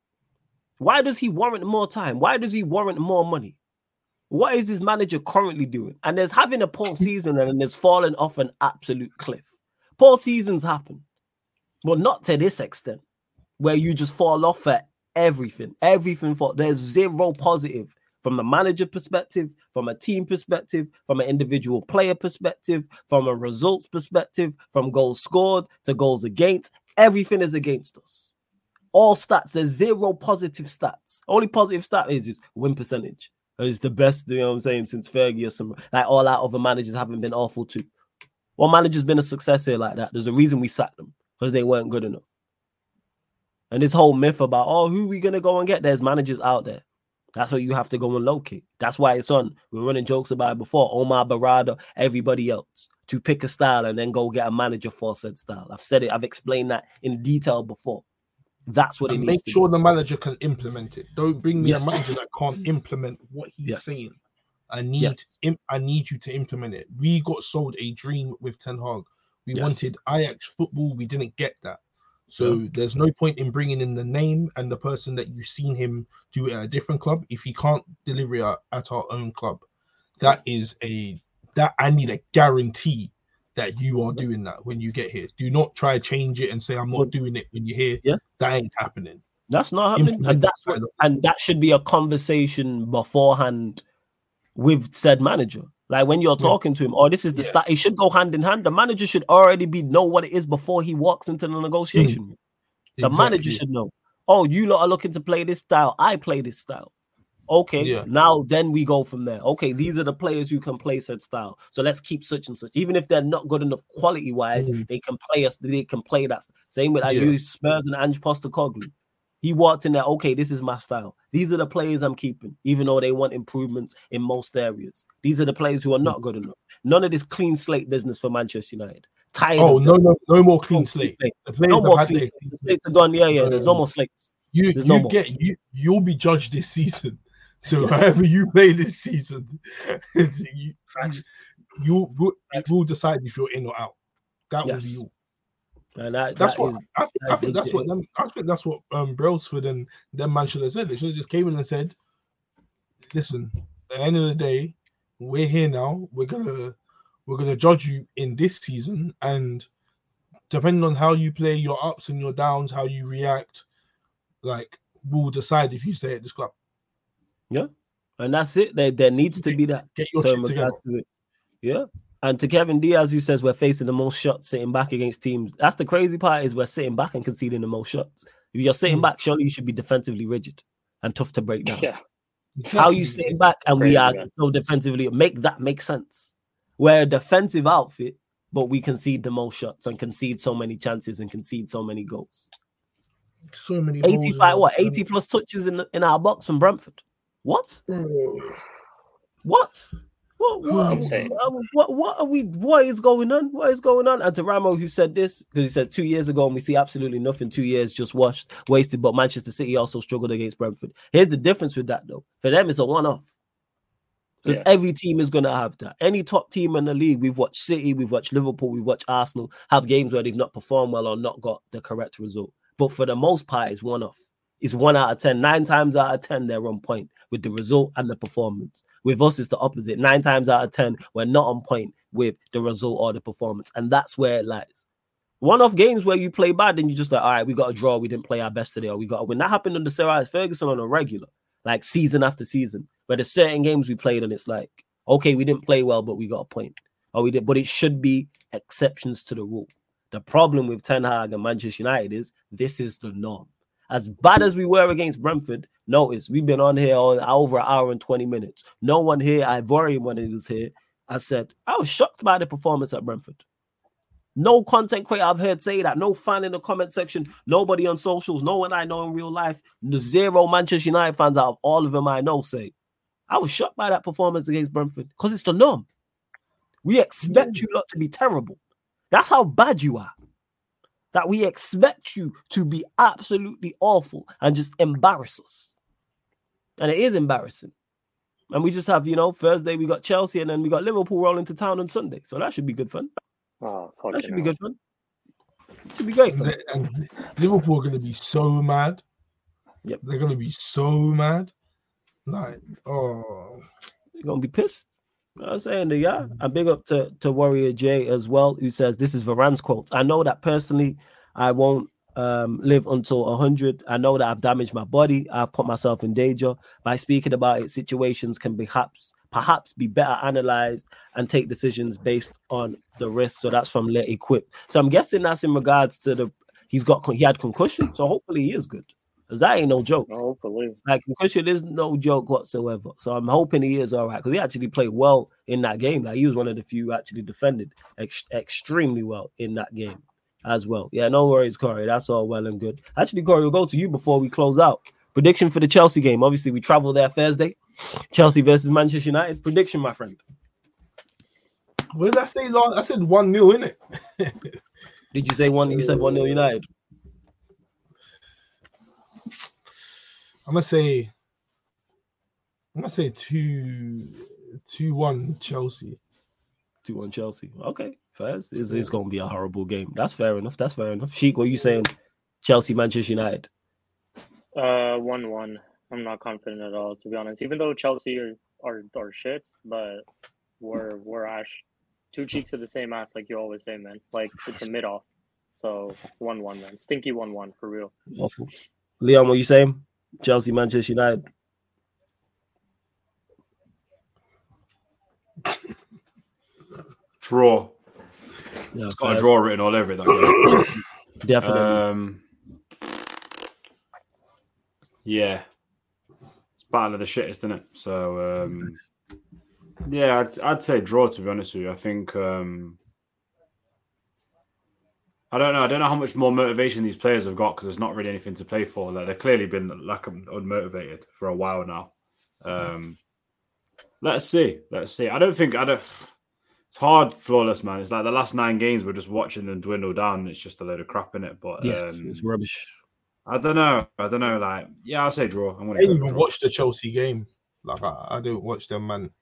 Why does he warrant more time? Why does he warrant more money? What is his manager currently doing? And there's having a poor season and there's falling off an absolute cliff. Poor seasons happen, but not to this extent, where you just fall off at everything. Everything for there's zero positive. From the manager perspective, from a team perspective, from an individual player perspective, from a results perspective, from goals scored to goals against, everything is against us. All stats, there's zero positive stats. Only positive stat is, is win percentage. It's the best, you know what I'm saying, since Fergie or some, like all our other managers haven't been awful too. One manager's been a success here like that. There's a reason we sacked them, because they weren't good enough. And this whole myth about, oh, who are we going to go and get? There's managers out there. That's what you have to go and locate. That's why it's on. We were running jokes about it before. Omar Barada, everybody else, to pick a style and then go get a manager for said style. I've said it. I've explained that in detail before. That's what and it needs needs to sure be. The manager can implement it. Don't bring me Yes. a manager that can't implement what he's Yes. saying. I need Yes. im- I need you to implement it. We got sold a dream with Ten Hag. We Yes. wanted Ajax football. We didn't get that. So Yeah. there's no point in bringing in the name and the person that you've seen him do it at a different club if he can't deliver it at our own club. That is a that I need a guarantee that you are doing that when you get here. Do not try to change it and say I'm not Well, doing it when you're here. yeah. That ain't happening. That's not happening. Implement And that's that what, kind of- and that should be a conversation beforehand with said manager. Like when you're talking to him, oh, this is the Yeah. start. It should go hand in hand. The manager should already be know what it is before he walks into the negotiation room. The manager Exactly. should know. Oh, you lot are looking to play this style. I play this style. Okay, Yeah. now then we go from there. Okay, these are the players who can play said style. So let's keep such and such. Even if they're not good enough quality wise, Mm. they can play us. They can play that. Same with I Yeah. use Spurs and Ange Postecoglou. He walked in there. Okay, this is my style. These are the players I'm keeping, even though they want improvements in most areas. These are the players who are not good enough. None of this clean slate business for Manchester United. Tired. Oh of no, them. no, no more clean No slate. slate. The players No have more had clean their slates. clean The slate. slates are gone. Yeah, yeah. There's no Um, more slates. You There's you no more. get you you'll be judged this season. So Yes. however you play this season, you, Facts. you will it Facts. will decide if you're in or out. That Yes. will be all. And that, That's that what is, I think. I that's think the- that's what them. I think that's what um Brailsford and them man should have said. They should have just came in and said, "Listen, at the end of the day, we're here now. We're gonna we're gonna judge you in this season, and depending on how you play, your ups and your downs, how you react, like we'll decide if you stay at this club. yeah. And that's it. There, there needs to be that. Get your So shit in together." regards to it. Yeah. And to Kevin Diaz, who says we're facing the most shots sitting back against teams. That's the crazy part, is we're sitting back and conceding the most shots. If you're sitting Mm. back, surely you should be defensively rigid and tough to break down. Yeah. How you sitting back and we Crazy, are man. so defensively, make that make sense. We're a defensive outfit, but we concede the most shots and concede so many chances and concede so many goals. So many eighty goals by and what? all- eighty plus touches in in our box from Brentford. What? What? What? What? Insane. What, what? What are we? What is going on? What is going on? And to Ramo, who said this, because he said two years ago, and we see absolutely nothing. Two years just washed, wasted. But Manchester City also struggled against Brentford. Here's the difference with that, though. For them, it's a one-off. Because Yeah. every team is going to have that. Any top team in the league, we've watched City, we've watched Liverpool, we've watched Arsenal have games where they've not performed well or not got the correct result. But for the most part, it's one off. It's one out of ten. Nine times out of ten, they're on point with the result and the performance. With us, it's the opposite. Nine times out of ten, we're not on point with the result or the performance. And that's where it lies. One-off games where you play bad and you're just like, all right, we got a draw, we didn't play our best today, or we got a win. That happened under Sir Alex Ferguson on a regular, like season after season, where there's certain games we played and it's like, okay, we didn't play well, but we got a point. Or we did, but it should be exceptions to the rule. The problem with Ten Hag and Manchester United is this is the norm. As bad as we were against Brentford, notice we've been on here all, over an hour and twenty minutes. No one here, Ivorian when he was here, I said, I was shocked by the performance at Brentford. No content creator I've heard say that. No fan in the comment section. Nobody on socials. No one I know in real life. The zero Manchester United fans out of all of them I know say, I was shocked by that performance against Brentford because it's the norm. We expect you lot to be terrible. That's how bad you are. that we expect you to be absolutely awful and just embarrass us. And it is embarrassing. And we just have, you know, Thursday we got Chelsea and then we got Liverpool rolling to town on Sunday. So that should be good fun. Oh, that should be know. good fun. It should be great fun. And Liverpool are going to be so mad. Yep. They're going to be so mad. Like, oh. They're going to be pissed. You know what I'm saying? Yeah. And big up to, to Warrior J as well, who says, this is Varane's quote. I know that personally I won't um, live until one hundred. I know that I've damaged my body. I've put myself in danger. By speaking about it, situations can perhaps, perhaps be better analyzed and take decisions based on the risk. So that's from Let Equip. So I'm guessing that's in regards to the, he's got, he had concussion. So hopefully he is good. Because that ain't no joke. Hopefully. Like, concussion is no joke whatsoever. So I'm hoping he is all right. Because he actually played well in that game. Like, he was one of the few who actually defended ex- extremely well in that game as well. Yeah, no worries, Corey. That's all well and good. Actually, Corey, we'll go to you before we close out. Prediction for the Chelsea game. Obviously, we travel there Thursday. Chelsea versus Manchester United. Prediction, my friend. What did I say? Last? I said one nil, innit? Did you say one? You said one nil United. I'm gonna say. I'm gonna say two, two one Chelsea. Two one Chelsea. Okay, first it's, it's gonna be a horrible game. That's fair enough. That's fair enough. Sheik, what are you saying? Chelsea, Manchester United. Uh, one one. I'm not confident at all, to be honest. Even though Chelsea are are, are shit, but we're we're ash two cheeks of the same ass, like you always say, man. Like it's a mid off. So one one, man. Stinky one one for real. Awful. Leon, what are you saying? Chelsea, Manchester United. Draw. Yeah, it's got a draw written all over it. That game. Definitely. Um, yeah. It's battle of the shittest, isn't it? So, um, yeah, I'd, I'd say draw, to be honest with you. I think... Um, I don't know. I don't know how much more motivation these players have got because there's not really anything to play for. Like, they've clearly been like unmotivated for a while now. Um, let's see. Let's see. I don't think I don't. It's hard, flawless, man. It's like the last nine games we're just watching them dwindle down. It's just a load of crap in it. But yes, um, it's rubbish. I don't know. I don't know. Like, yeah, I'll say draw. I'm gonna I didn't go even draw. watch the Chelsea game. Like, I, I didn't watch them, man.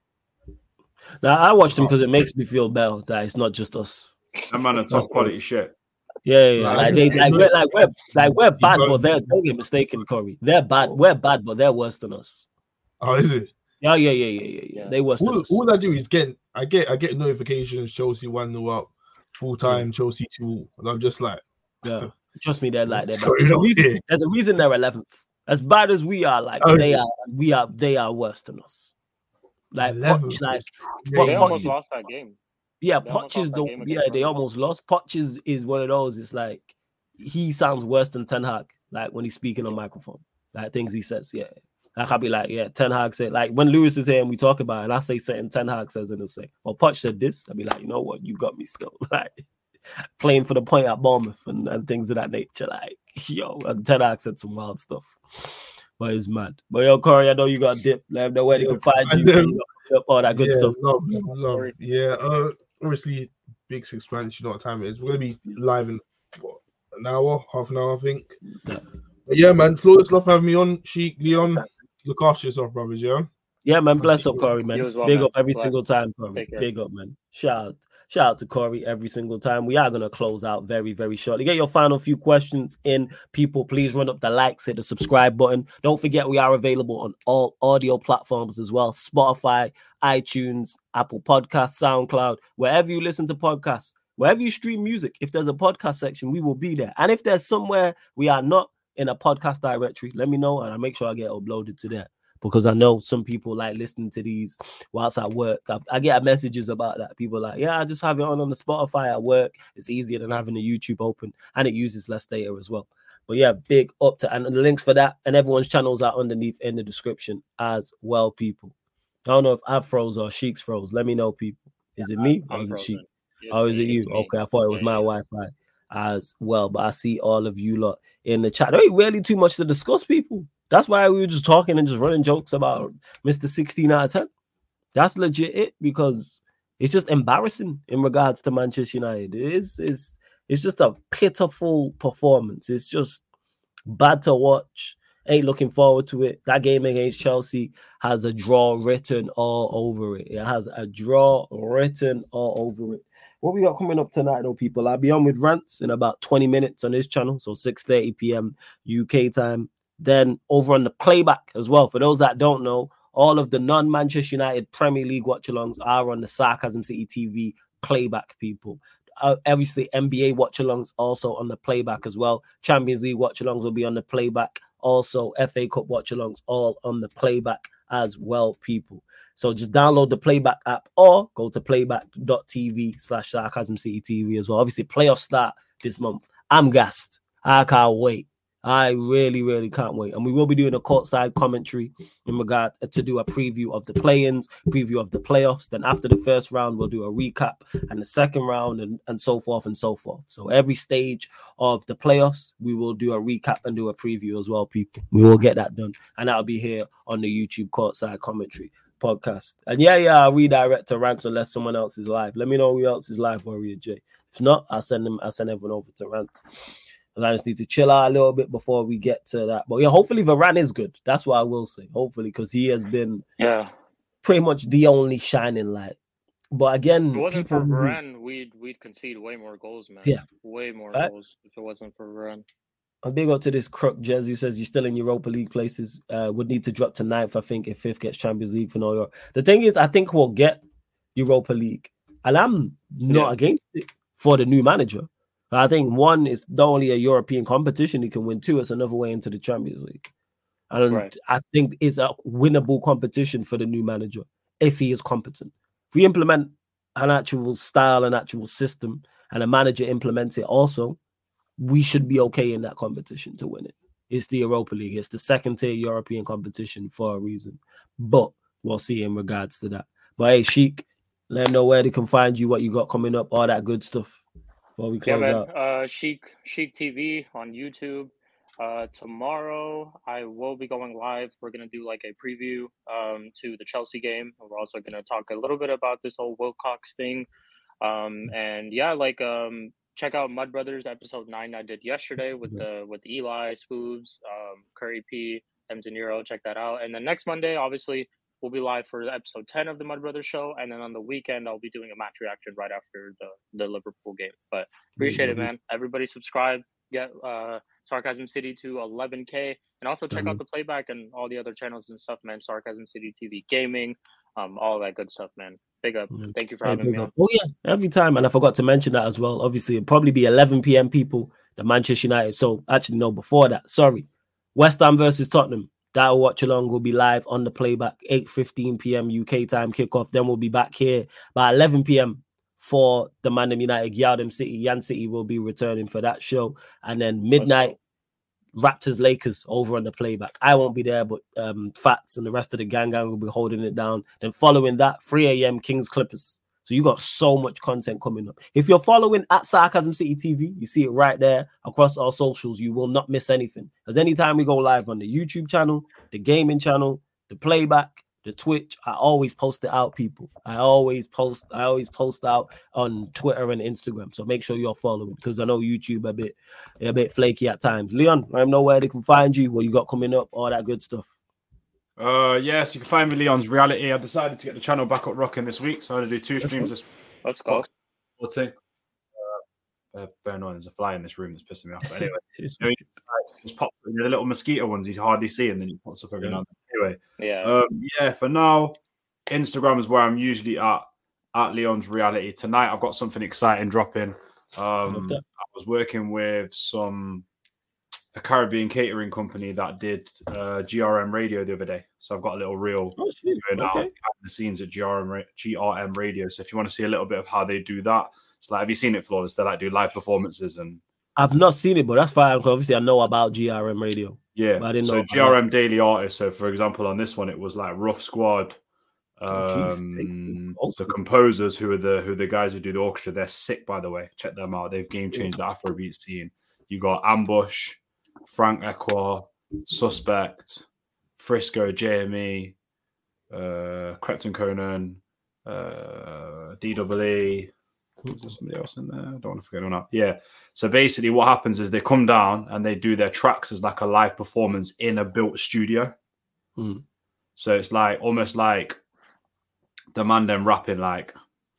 Now I watched them because it makes me feel better that it's not just us. That man, a top quality shit. Yeah, yeah, Like, like they, like we're, like we're, like we're bad, but they're. Don't get mistaken, Corey. They're bad. We're bad, but they're worse than us. Oh, is it? Yeah, yeah, yeah, yeah, yeah, yeah. They worse than All, us. all I do is get, I get, I get notifications. Chelsea one nil up, full time. Chelsea two, and I'm just like, yeah. Trust me, they're like they're What's bad. There's, a going on reason, here? there's a reason they're eleventh. As bad as we are, like Okay. they are, we are, they are worse than us. Like eleventh Poch, like is Poch- They crazy. almost Poch- lost that game. yeah, They almost Poch is lost that the game yeah against they Roma. almost lost. Poch is, is one of those. It's like he sounds worse than Ten Hag. Like when he's speaking on microphone, like things he says. Yeah, like I'll be like, yeah, Ten Hag said. Like when Lewis is here and we talk about it, and I say something Ten Hag says, and he'll say, well, Poch said this. I'll be like, you know what, you got me still. Like playing for the point at Bournemouth and, and things of that nature. Like yo, and Ten Hag said some wild stuff. But it's mad. But yo, Corey, I know you got dip. Let them know where they can find you. know. You got all that good yeah, stuff. Love, love. Yeah, uh, obviously, big six branch. You know what time it is. We're gonna be live in what, an hour, half an hour, I think. Yeah. But yeah, man. Flawless, love having me on. Sheik, Leon, look after yourself, brothers. Yeah. Yeah, man. Bless up, Corey, man. You as well, Big man. up every Bless. single time, Corey. Take care. Big up, man. Shout out. Shout out to Corey every single time. We are going to close out very, very shortly. Get your final few questions in, people. Please run up the likes, hit the subscribe button. Don't forget we are available on all audio platforms as well. Spotify, iTunes, Apple Podcasts, SoundCloud, wherever you listen to podcasts, wherever you stream music. If there's a podcast section, we will be there. And if there's somewhere we are not in a podcast directory, let me know and I'll make sure I get uploaded to there. Because I know some people like listening to these whilst at work. I've, I get messages about that. People are like, yeah, I just have it on on the Spotify at work. It's easier than having the YouTube open and it uses less data as well. But yeah, big up to, and the links for that and everyone's channels are underneath in the description as well, people. I don't know if I froze or Sheik's froze. Let me know, people. Is it me or I'm is it frozen. Sheik? It's Oh, is me, it you? it's me. Okay, I thought it was Yeah, my yeah. Wi-Fi as well. But I see all of you lot in the chat. There ain't really too much to discuss, people. That's why we were just talking and just running jokes about Mister sixteen out of ten. That's legit it because it's just embarrassing in regards to Manchester United. It is, it's, It's just a pitiful performance. It's just bad to watch. Ain't looking forward to it. That game against Chelsea has a draw written all over it. It has a draw written all over it. What we got coming up tonight, though, people? I'll be on with rants in about twenty minutes on this channel, so six thirty p.m. U K time. Then over on the playback as well. For those that don't know, all of the non-Manchester United Premier League watch-alongs are on the Sarcasm City T V playback, people. Uh, obviously, N B A watch-alongs also on the playback as well. Champions League watch-alongs will be on the playback. Also, F A Cup watch-alongs all on the playback as well, people. So just download the playback app or go to playback.tv slash Sarcasm City T V as well. Obviously, playoffs start this month. I'm gassed. I can't wait. I really, really can't wait. And we will be doing a courtside commentary in regard to do a preview of the play-ins, preview of the playoffs. Then after the first round, we'll do a recap and the second round and, and so forth and so forth. So every stage of the playoffs, we will do a recap and do a preview as well, people. We will get that done. And that'll be here on the YouTube courtside commentary podcast. And yeah, yeah, I'll redirect to rants unless someone else is live. Let me know who else is live, Warrior J. If not, I'll send them, I'll send everyone over to rants. I just need to chill out a little bit before we get to that. But yeah, hopefully Varane is good. That's what I will say. Hopefully, because he has been yeah pretty much the only shining light. But again, if it wasn't people for who... Varane, we'd we'd concede way more goals, man. Yeah, way more right? goals if it wasn't for Varane. A big up to this crook, Jez. He says you're still in Europa League places. Uh, would need to drop to ninth, I think, if fifth gets Champions League for New York. The thing is, I think we'll get Europa League, and I'm not yeah. against it for the new manager. I think one is not only a European competition he can win, two, it's another way into the Champions League. And right. I think it's a winnable competition for the new manager if he is competent. If we implement an actual style, an actual system, and a manager implements it also, we should be okay in that competition to win it. It's the Europa League. It's the second tier European competition for a reason. But we'll see in regards to that. But hey, Sheik, let them know where they can find you, what you got coming up, all that good stuff. Before we close yeah, man. out. Uh, Sheik, Sheik T V on YouTube. Uh, tomorrow, I will be going live. We're going to do like a preview um, to the Chelsea game. We're also going to talk a little bit about this whole Wilcox thing. Um, and yeah, like um, check out Mud Brothers episode nine I did yesterday with the with Eli, Spoobs, um, Curry P, M. De Niro. Check that out. And then next Monday, obviously, we'll be live for episode ten of the Mud Brothers show. And then on the weekend, I'll be doing a match reaction right after the, the Liverpool game. But appreciate mm-hmm. it, man. Everybody subscribe. Get uh, Sarcasm City to eleven K. And also check mm-hmm. out the playback and all the other channels and stuff, man. Sarcasm City T V Gaming, um, all that good stuff, man. Big up. Mm-hmm. Thank you for having me on. Oh, yeah. Every time. And I forgot to mention that as well. Obviously, it'll probably be eleven p.m. people, the Manchester United. So actually, no, before that. Sorry. West Ham versus Tottenham. That watch along will be live on the playback, eight fifteen p.m. U K time kickoff. Then we'll be back here by eleven p.m. for the Man United Yardem City. Yan City will be returning for that show. And then midnight, Raptors Lakers over on the playback. I won't be there, but um, Fats and the rest of the gang gang will be holding it down. Then following that, three a.m. Kings Clippers. So you got so much content coming up. If you're following at Sarcasm City T V, you see it right there across our socials. You will not miss anything. Because anytime we go live on the YouTube channel, the gaming channel, the playback, the Twitch, I always post it out, people. I always post, I always post out on Twitter and Instagram. So make sure you're following, because I know YouTube a bit, a bit flaky at times. Leon, let them know where they can find you, what you got coming up, all that good stuff. Uh, yes, you can find me Leon's Reality. I decided to get the channel back up rocking this week, so I'm going to do two streams this week. Let's go. Uh, uh, bear knowing there's a fly in this room that's pissing me off. But anyway, you know, he just pops, you know, the little mosquito ones you hardly see, and then he pops up every now and then. Anyway, yeah, um, yeah. For now, Instagram is where I'm usually at. At Leon's Reality. Tonight, I've got something exciting dropping. Um, I was working with some. a Caribbean catering company that did uh, G R M Radio the other day. So I've got a little reel oh, doing okay. out behind the scenes at G R M, G R M Radio. So if you want to see a little bit of how they do that, it's like, have you seen it, Flawless? They like do live performances and. I've not seen it, but that's fine. Obviously, I know about G R M Radio. Yeah, but I didn't so know G R M Daily Artists. So for example, on this one, it was like Rough Squad. Um, oh, the composers who are the who are the guys who do the orchestra. They're sick, by the way. Check them out. They've game changed the Afrobeat scene. You got Ambush, Frank Equa, Suspect, Frisco, J M E, uh, Crepton Conan, uh, D W E, Is there somebody else in there? I don't want to forget anyone else. Yeah. So basically, what happens is they come down and they do their tracks as like a live performance in a built studio. Mm. So it's like almost like the man them rapping like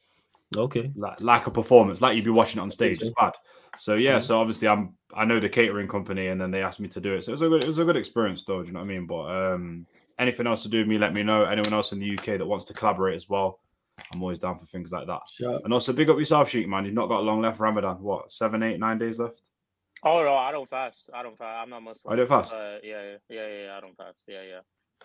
okay, like, like a performance, like you'd be watching it on stage. It's bad. So yeah. Mm. So obviously, I'm I know the catering company, and then they asked me to do it. So it was a good it was a good experience, though. Do you know what I mean? But um, anything else to do with me, let me know. Anyone else in the U K that wants to collaborate as well, I'm always down for things like that. Sure. And also, big up yourself, Sheik, man. You've not got long left for Ramadan. What, seven, eight, nine days left? Oh no, I don't fast. I don't fast. I'm not Muslim. I don't fast. Uh, yeah, yeah, yeah, yeah. I don't fast. Yeah, yeah.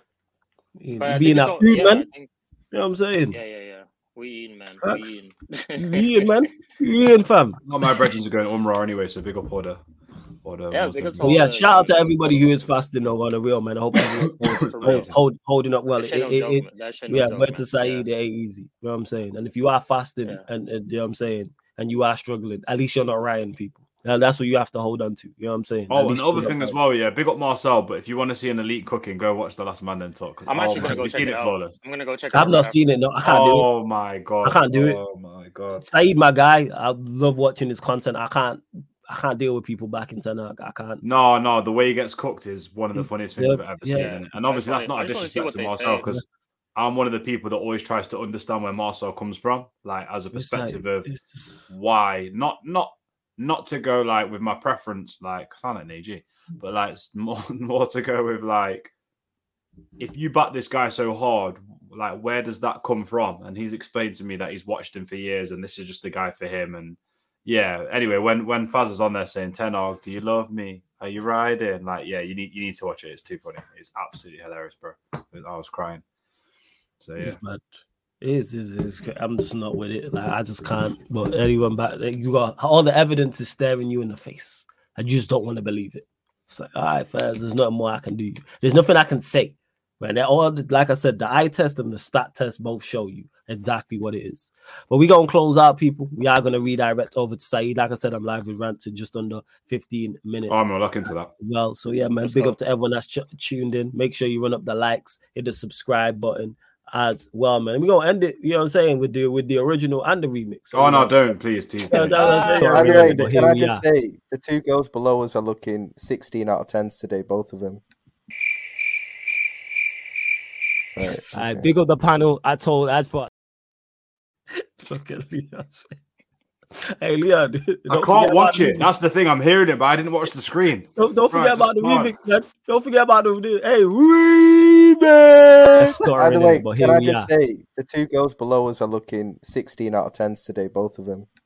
You But I being think that it's food, all- man. yeah, I think- You know what I'm saying? yeah, yeah, yeah. We eating, man. Facts. We You eating. eating, man. You eating, fam. Not my brethren are going Umrah anyway, so big up order. order Yeah, big up to But all yeah, the- shout out to everybody who is fasting though, on the real, man. I hope everyone For real. hold, hold, holding up well. That It, shit no it, joke, it, man. That shit no yeah, joke, word to man. Saeed, Yeah. it ain't easy. You know what I'm saying? And if you are fasting Yeah. and, and you know what I'm saying, and you are struggling, at least you're not rioting people. And that's what you have to hold on to. You know what I'm saying? At Oh, and least the other you're thing not as well, yeah, big up Marcel. But if you want to see an elite cooking, go watch The Last Man Then Talk. I'm oh, actually gonna man, go you've check seen it it out. flawless. I'm gonna go check it I've out. not right seen it. No, I can't do it. Oh my god! I can't do it. Oh my god! Saeed, my guy, I love watching his content. I can't, I can't deal with people back in Tenor. I can't. No, no, the way he gets cooked is one of the funniest things Yeah, I've ever yeah. seen. innit? And obviously, I that's just not a wanna- I just wanna see disrespect what to they Marcel say. because I'm one of the people that always tries to understand where Marcel comes from, like as a It's like- perspective of it's just- why, not not not to go like with my preference, like I sound like an A G, but like it's more more to go with like if you back this guy so hard, like where does that come from? And he's explained to me that he's watched him for years, and this is just the guy for him. And yeah, anyway, when when Faz is on there saying Tenog, do you love me? Are you riding? Like, yeah, you need you need to watch it. It's too funny. It's absolutely hilarious, bro. I was crying. So yeah. It's mad. It is, is, is. I'm just not with it. Like I just can't. But anyone back, like, you got all the evidence is staring you in the face. I just don't want to believe it. It's like, all right, fans, there's nothing more I can do. There's nothing I can say. Right? They're all like I said, the eye test and the stat test both show you exactly what it is. But we gonna close out, people. We are gonna redirect over to Saeed. Like I said, I'm live with Rant in just under fifteen minutes. Oh, I'm gonna look into that. Well, so yeah, man, Let's big go. up to everyone that's ch- tuned in. Make sure you run up the likes, hit the subscribe button as well, man. We're gonna end it, you know what I'm saying, with the with the original and the remix. So, Oh you no, know, don't please, please. Yeah, don't. that was- Ah. yeah, By the yeah, way, but can here I we just are. say the two girls below us are looking sixteen out of tens today, both of them. Right, All right, okay. big up the panel. I told as for look at Leon's face. Hey Leon, I don't can't forget watch about it. the- That's the thing. I'm hearing it, but I didn't watch the screen. Don't, don't forget Right, about the just can't. remix, man. Don't forget about the hey remix. By the way, but can here I we just are. say the two girls below us are looking sixteen out of tens today, both of them.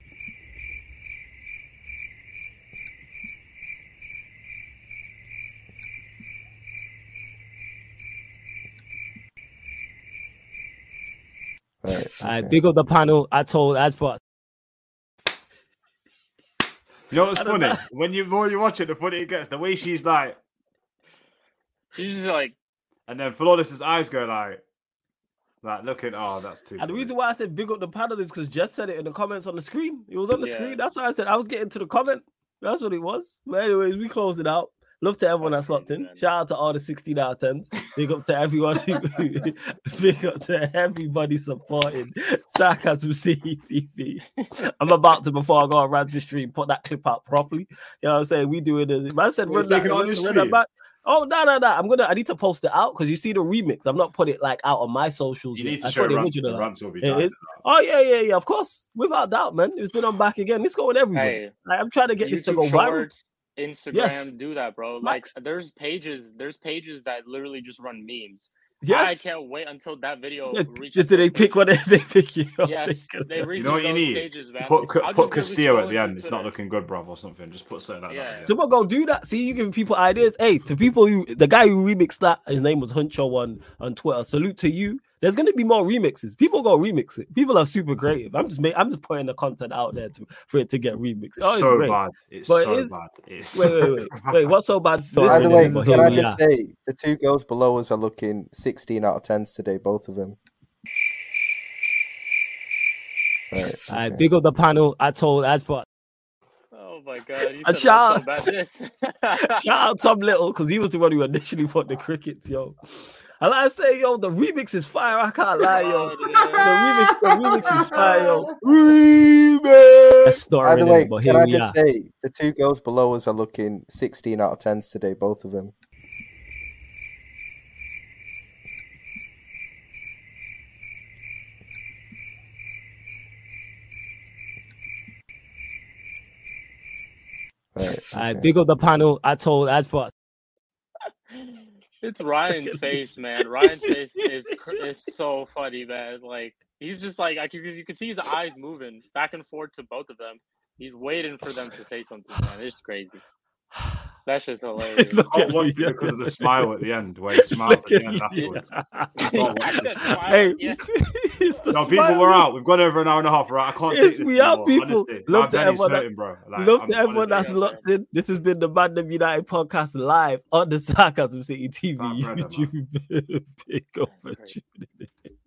Right, All right, okay. big up the panel. I told as for You know what's I don't funny? know. When you more you watch it, the funnier it gets. The way she's like, She's just like, and then Flawless's eyes go like, like looking. Oh, that's too. And the funny. reason why I said big up the panel is because Jess said it in the comments on the screen. It was on the Yeah. screen. That's why I said I was getting to the comment. That's what it was. But anyways, we close it out. Love to everyone That's that's locked crazy, in. man. Shout out to all the sixteen out of tens. Big up to everyone. who- Big up to everybody supporting Sarcasm City T V. I'm about to, before I go on Ranty stream, put that clip out properly. You know what I'm saying? We do it. as- Man said, You're run that, taking it on run, your run that stream? back. Oh, no, no, no. I'm going to, I need to post it out because you see the remix. I've not put it like out on my socials You yet. need to I show put the Rants. original out. Rants will be It dying. is. Oh yeah, yeah, yeah. Of course, without doubt, man. It's been on back again. It's going everywhere. hey, Like, I'm trying to get this to YouTube go viral. Shorts, Instagram, Yes. do that, bro. Like, Max. there's pages, there's pages that literally just run memes. I Yes. can't wait until that video Did, reaches. did they those pick pages. one? They pick you up. Yes, They they reach You know what you those need? pages, man. Put I'll put just go be Castillo at scrolling the end. through It's not Twitter. looking good, bruv, or something. Just put something like Yeah. that. Yeah. So we're gonna do that. See, you giving people ideas. Hey, to people who the guy who remixed that, his name was Huncho on on Twitter. Salute to you. There's gonna be more remixes. People gonna remix it. People are super creative. I'm just making, I'm just putting the content out there to for it to get remixed. It's Oh, it's so great. bad. It's But it so is- bad. It's Wait, wait, wait, wait. What's so bad? By Listen, the way, this is can here I we just are. say the two girls below us are looking sixteen out of tens today, both of them. Right, All right, okay. big up the panel. I told as for Oh my god! You And said shout what's so bad this. shout out Tom Little because he was the one who initially put the crickets, yo. And I say, yo, the remix is fire. I can't lie, yo. the remix, the remix is fire, yo. Remix. By the way, it, but can I we just are. say the two girls below us are looking sixteen out of tens today, both of them. Right, I okay. Big up the panel. I told as for it's Ryan's face, man. Ryan's face is is so funny, man. Like he's just like I can you can see his eyes moving back and forth to both of them. He's waiting for them to say something, man. It's crazy. That's just hilarious. Look at what because of the smile at the end, where he smiles at the end afterwards. Hey, yeah. It's the no, people, we're out. We've gone over an hour and a half, right? I can't it's, take this we anymore, are people. Honestly. Love My to everyone, hurting, bro. Like, love I'm, to everyone that's locked in. This has been the Madden United podcast live on the Sarcasm City T V YouTube. Big up for tuning in.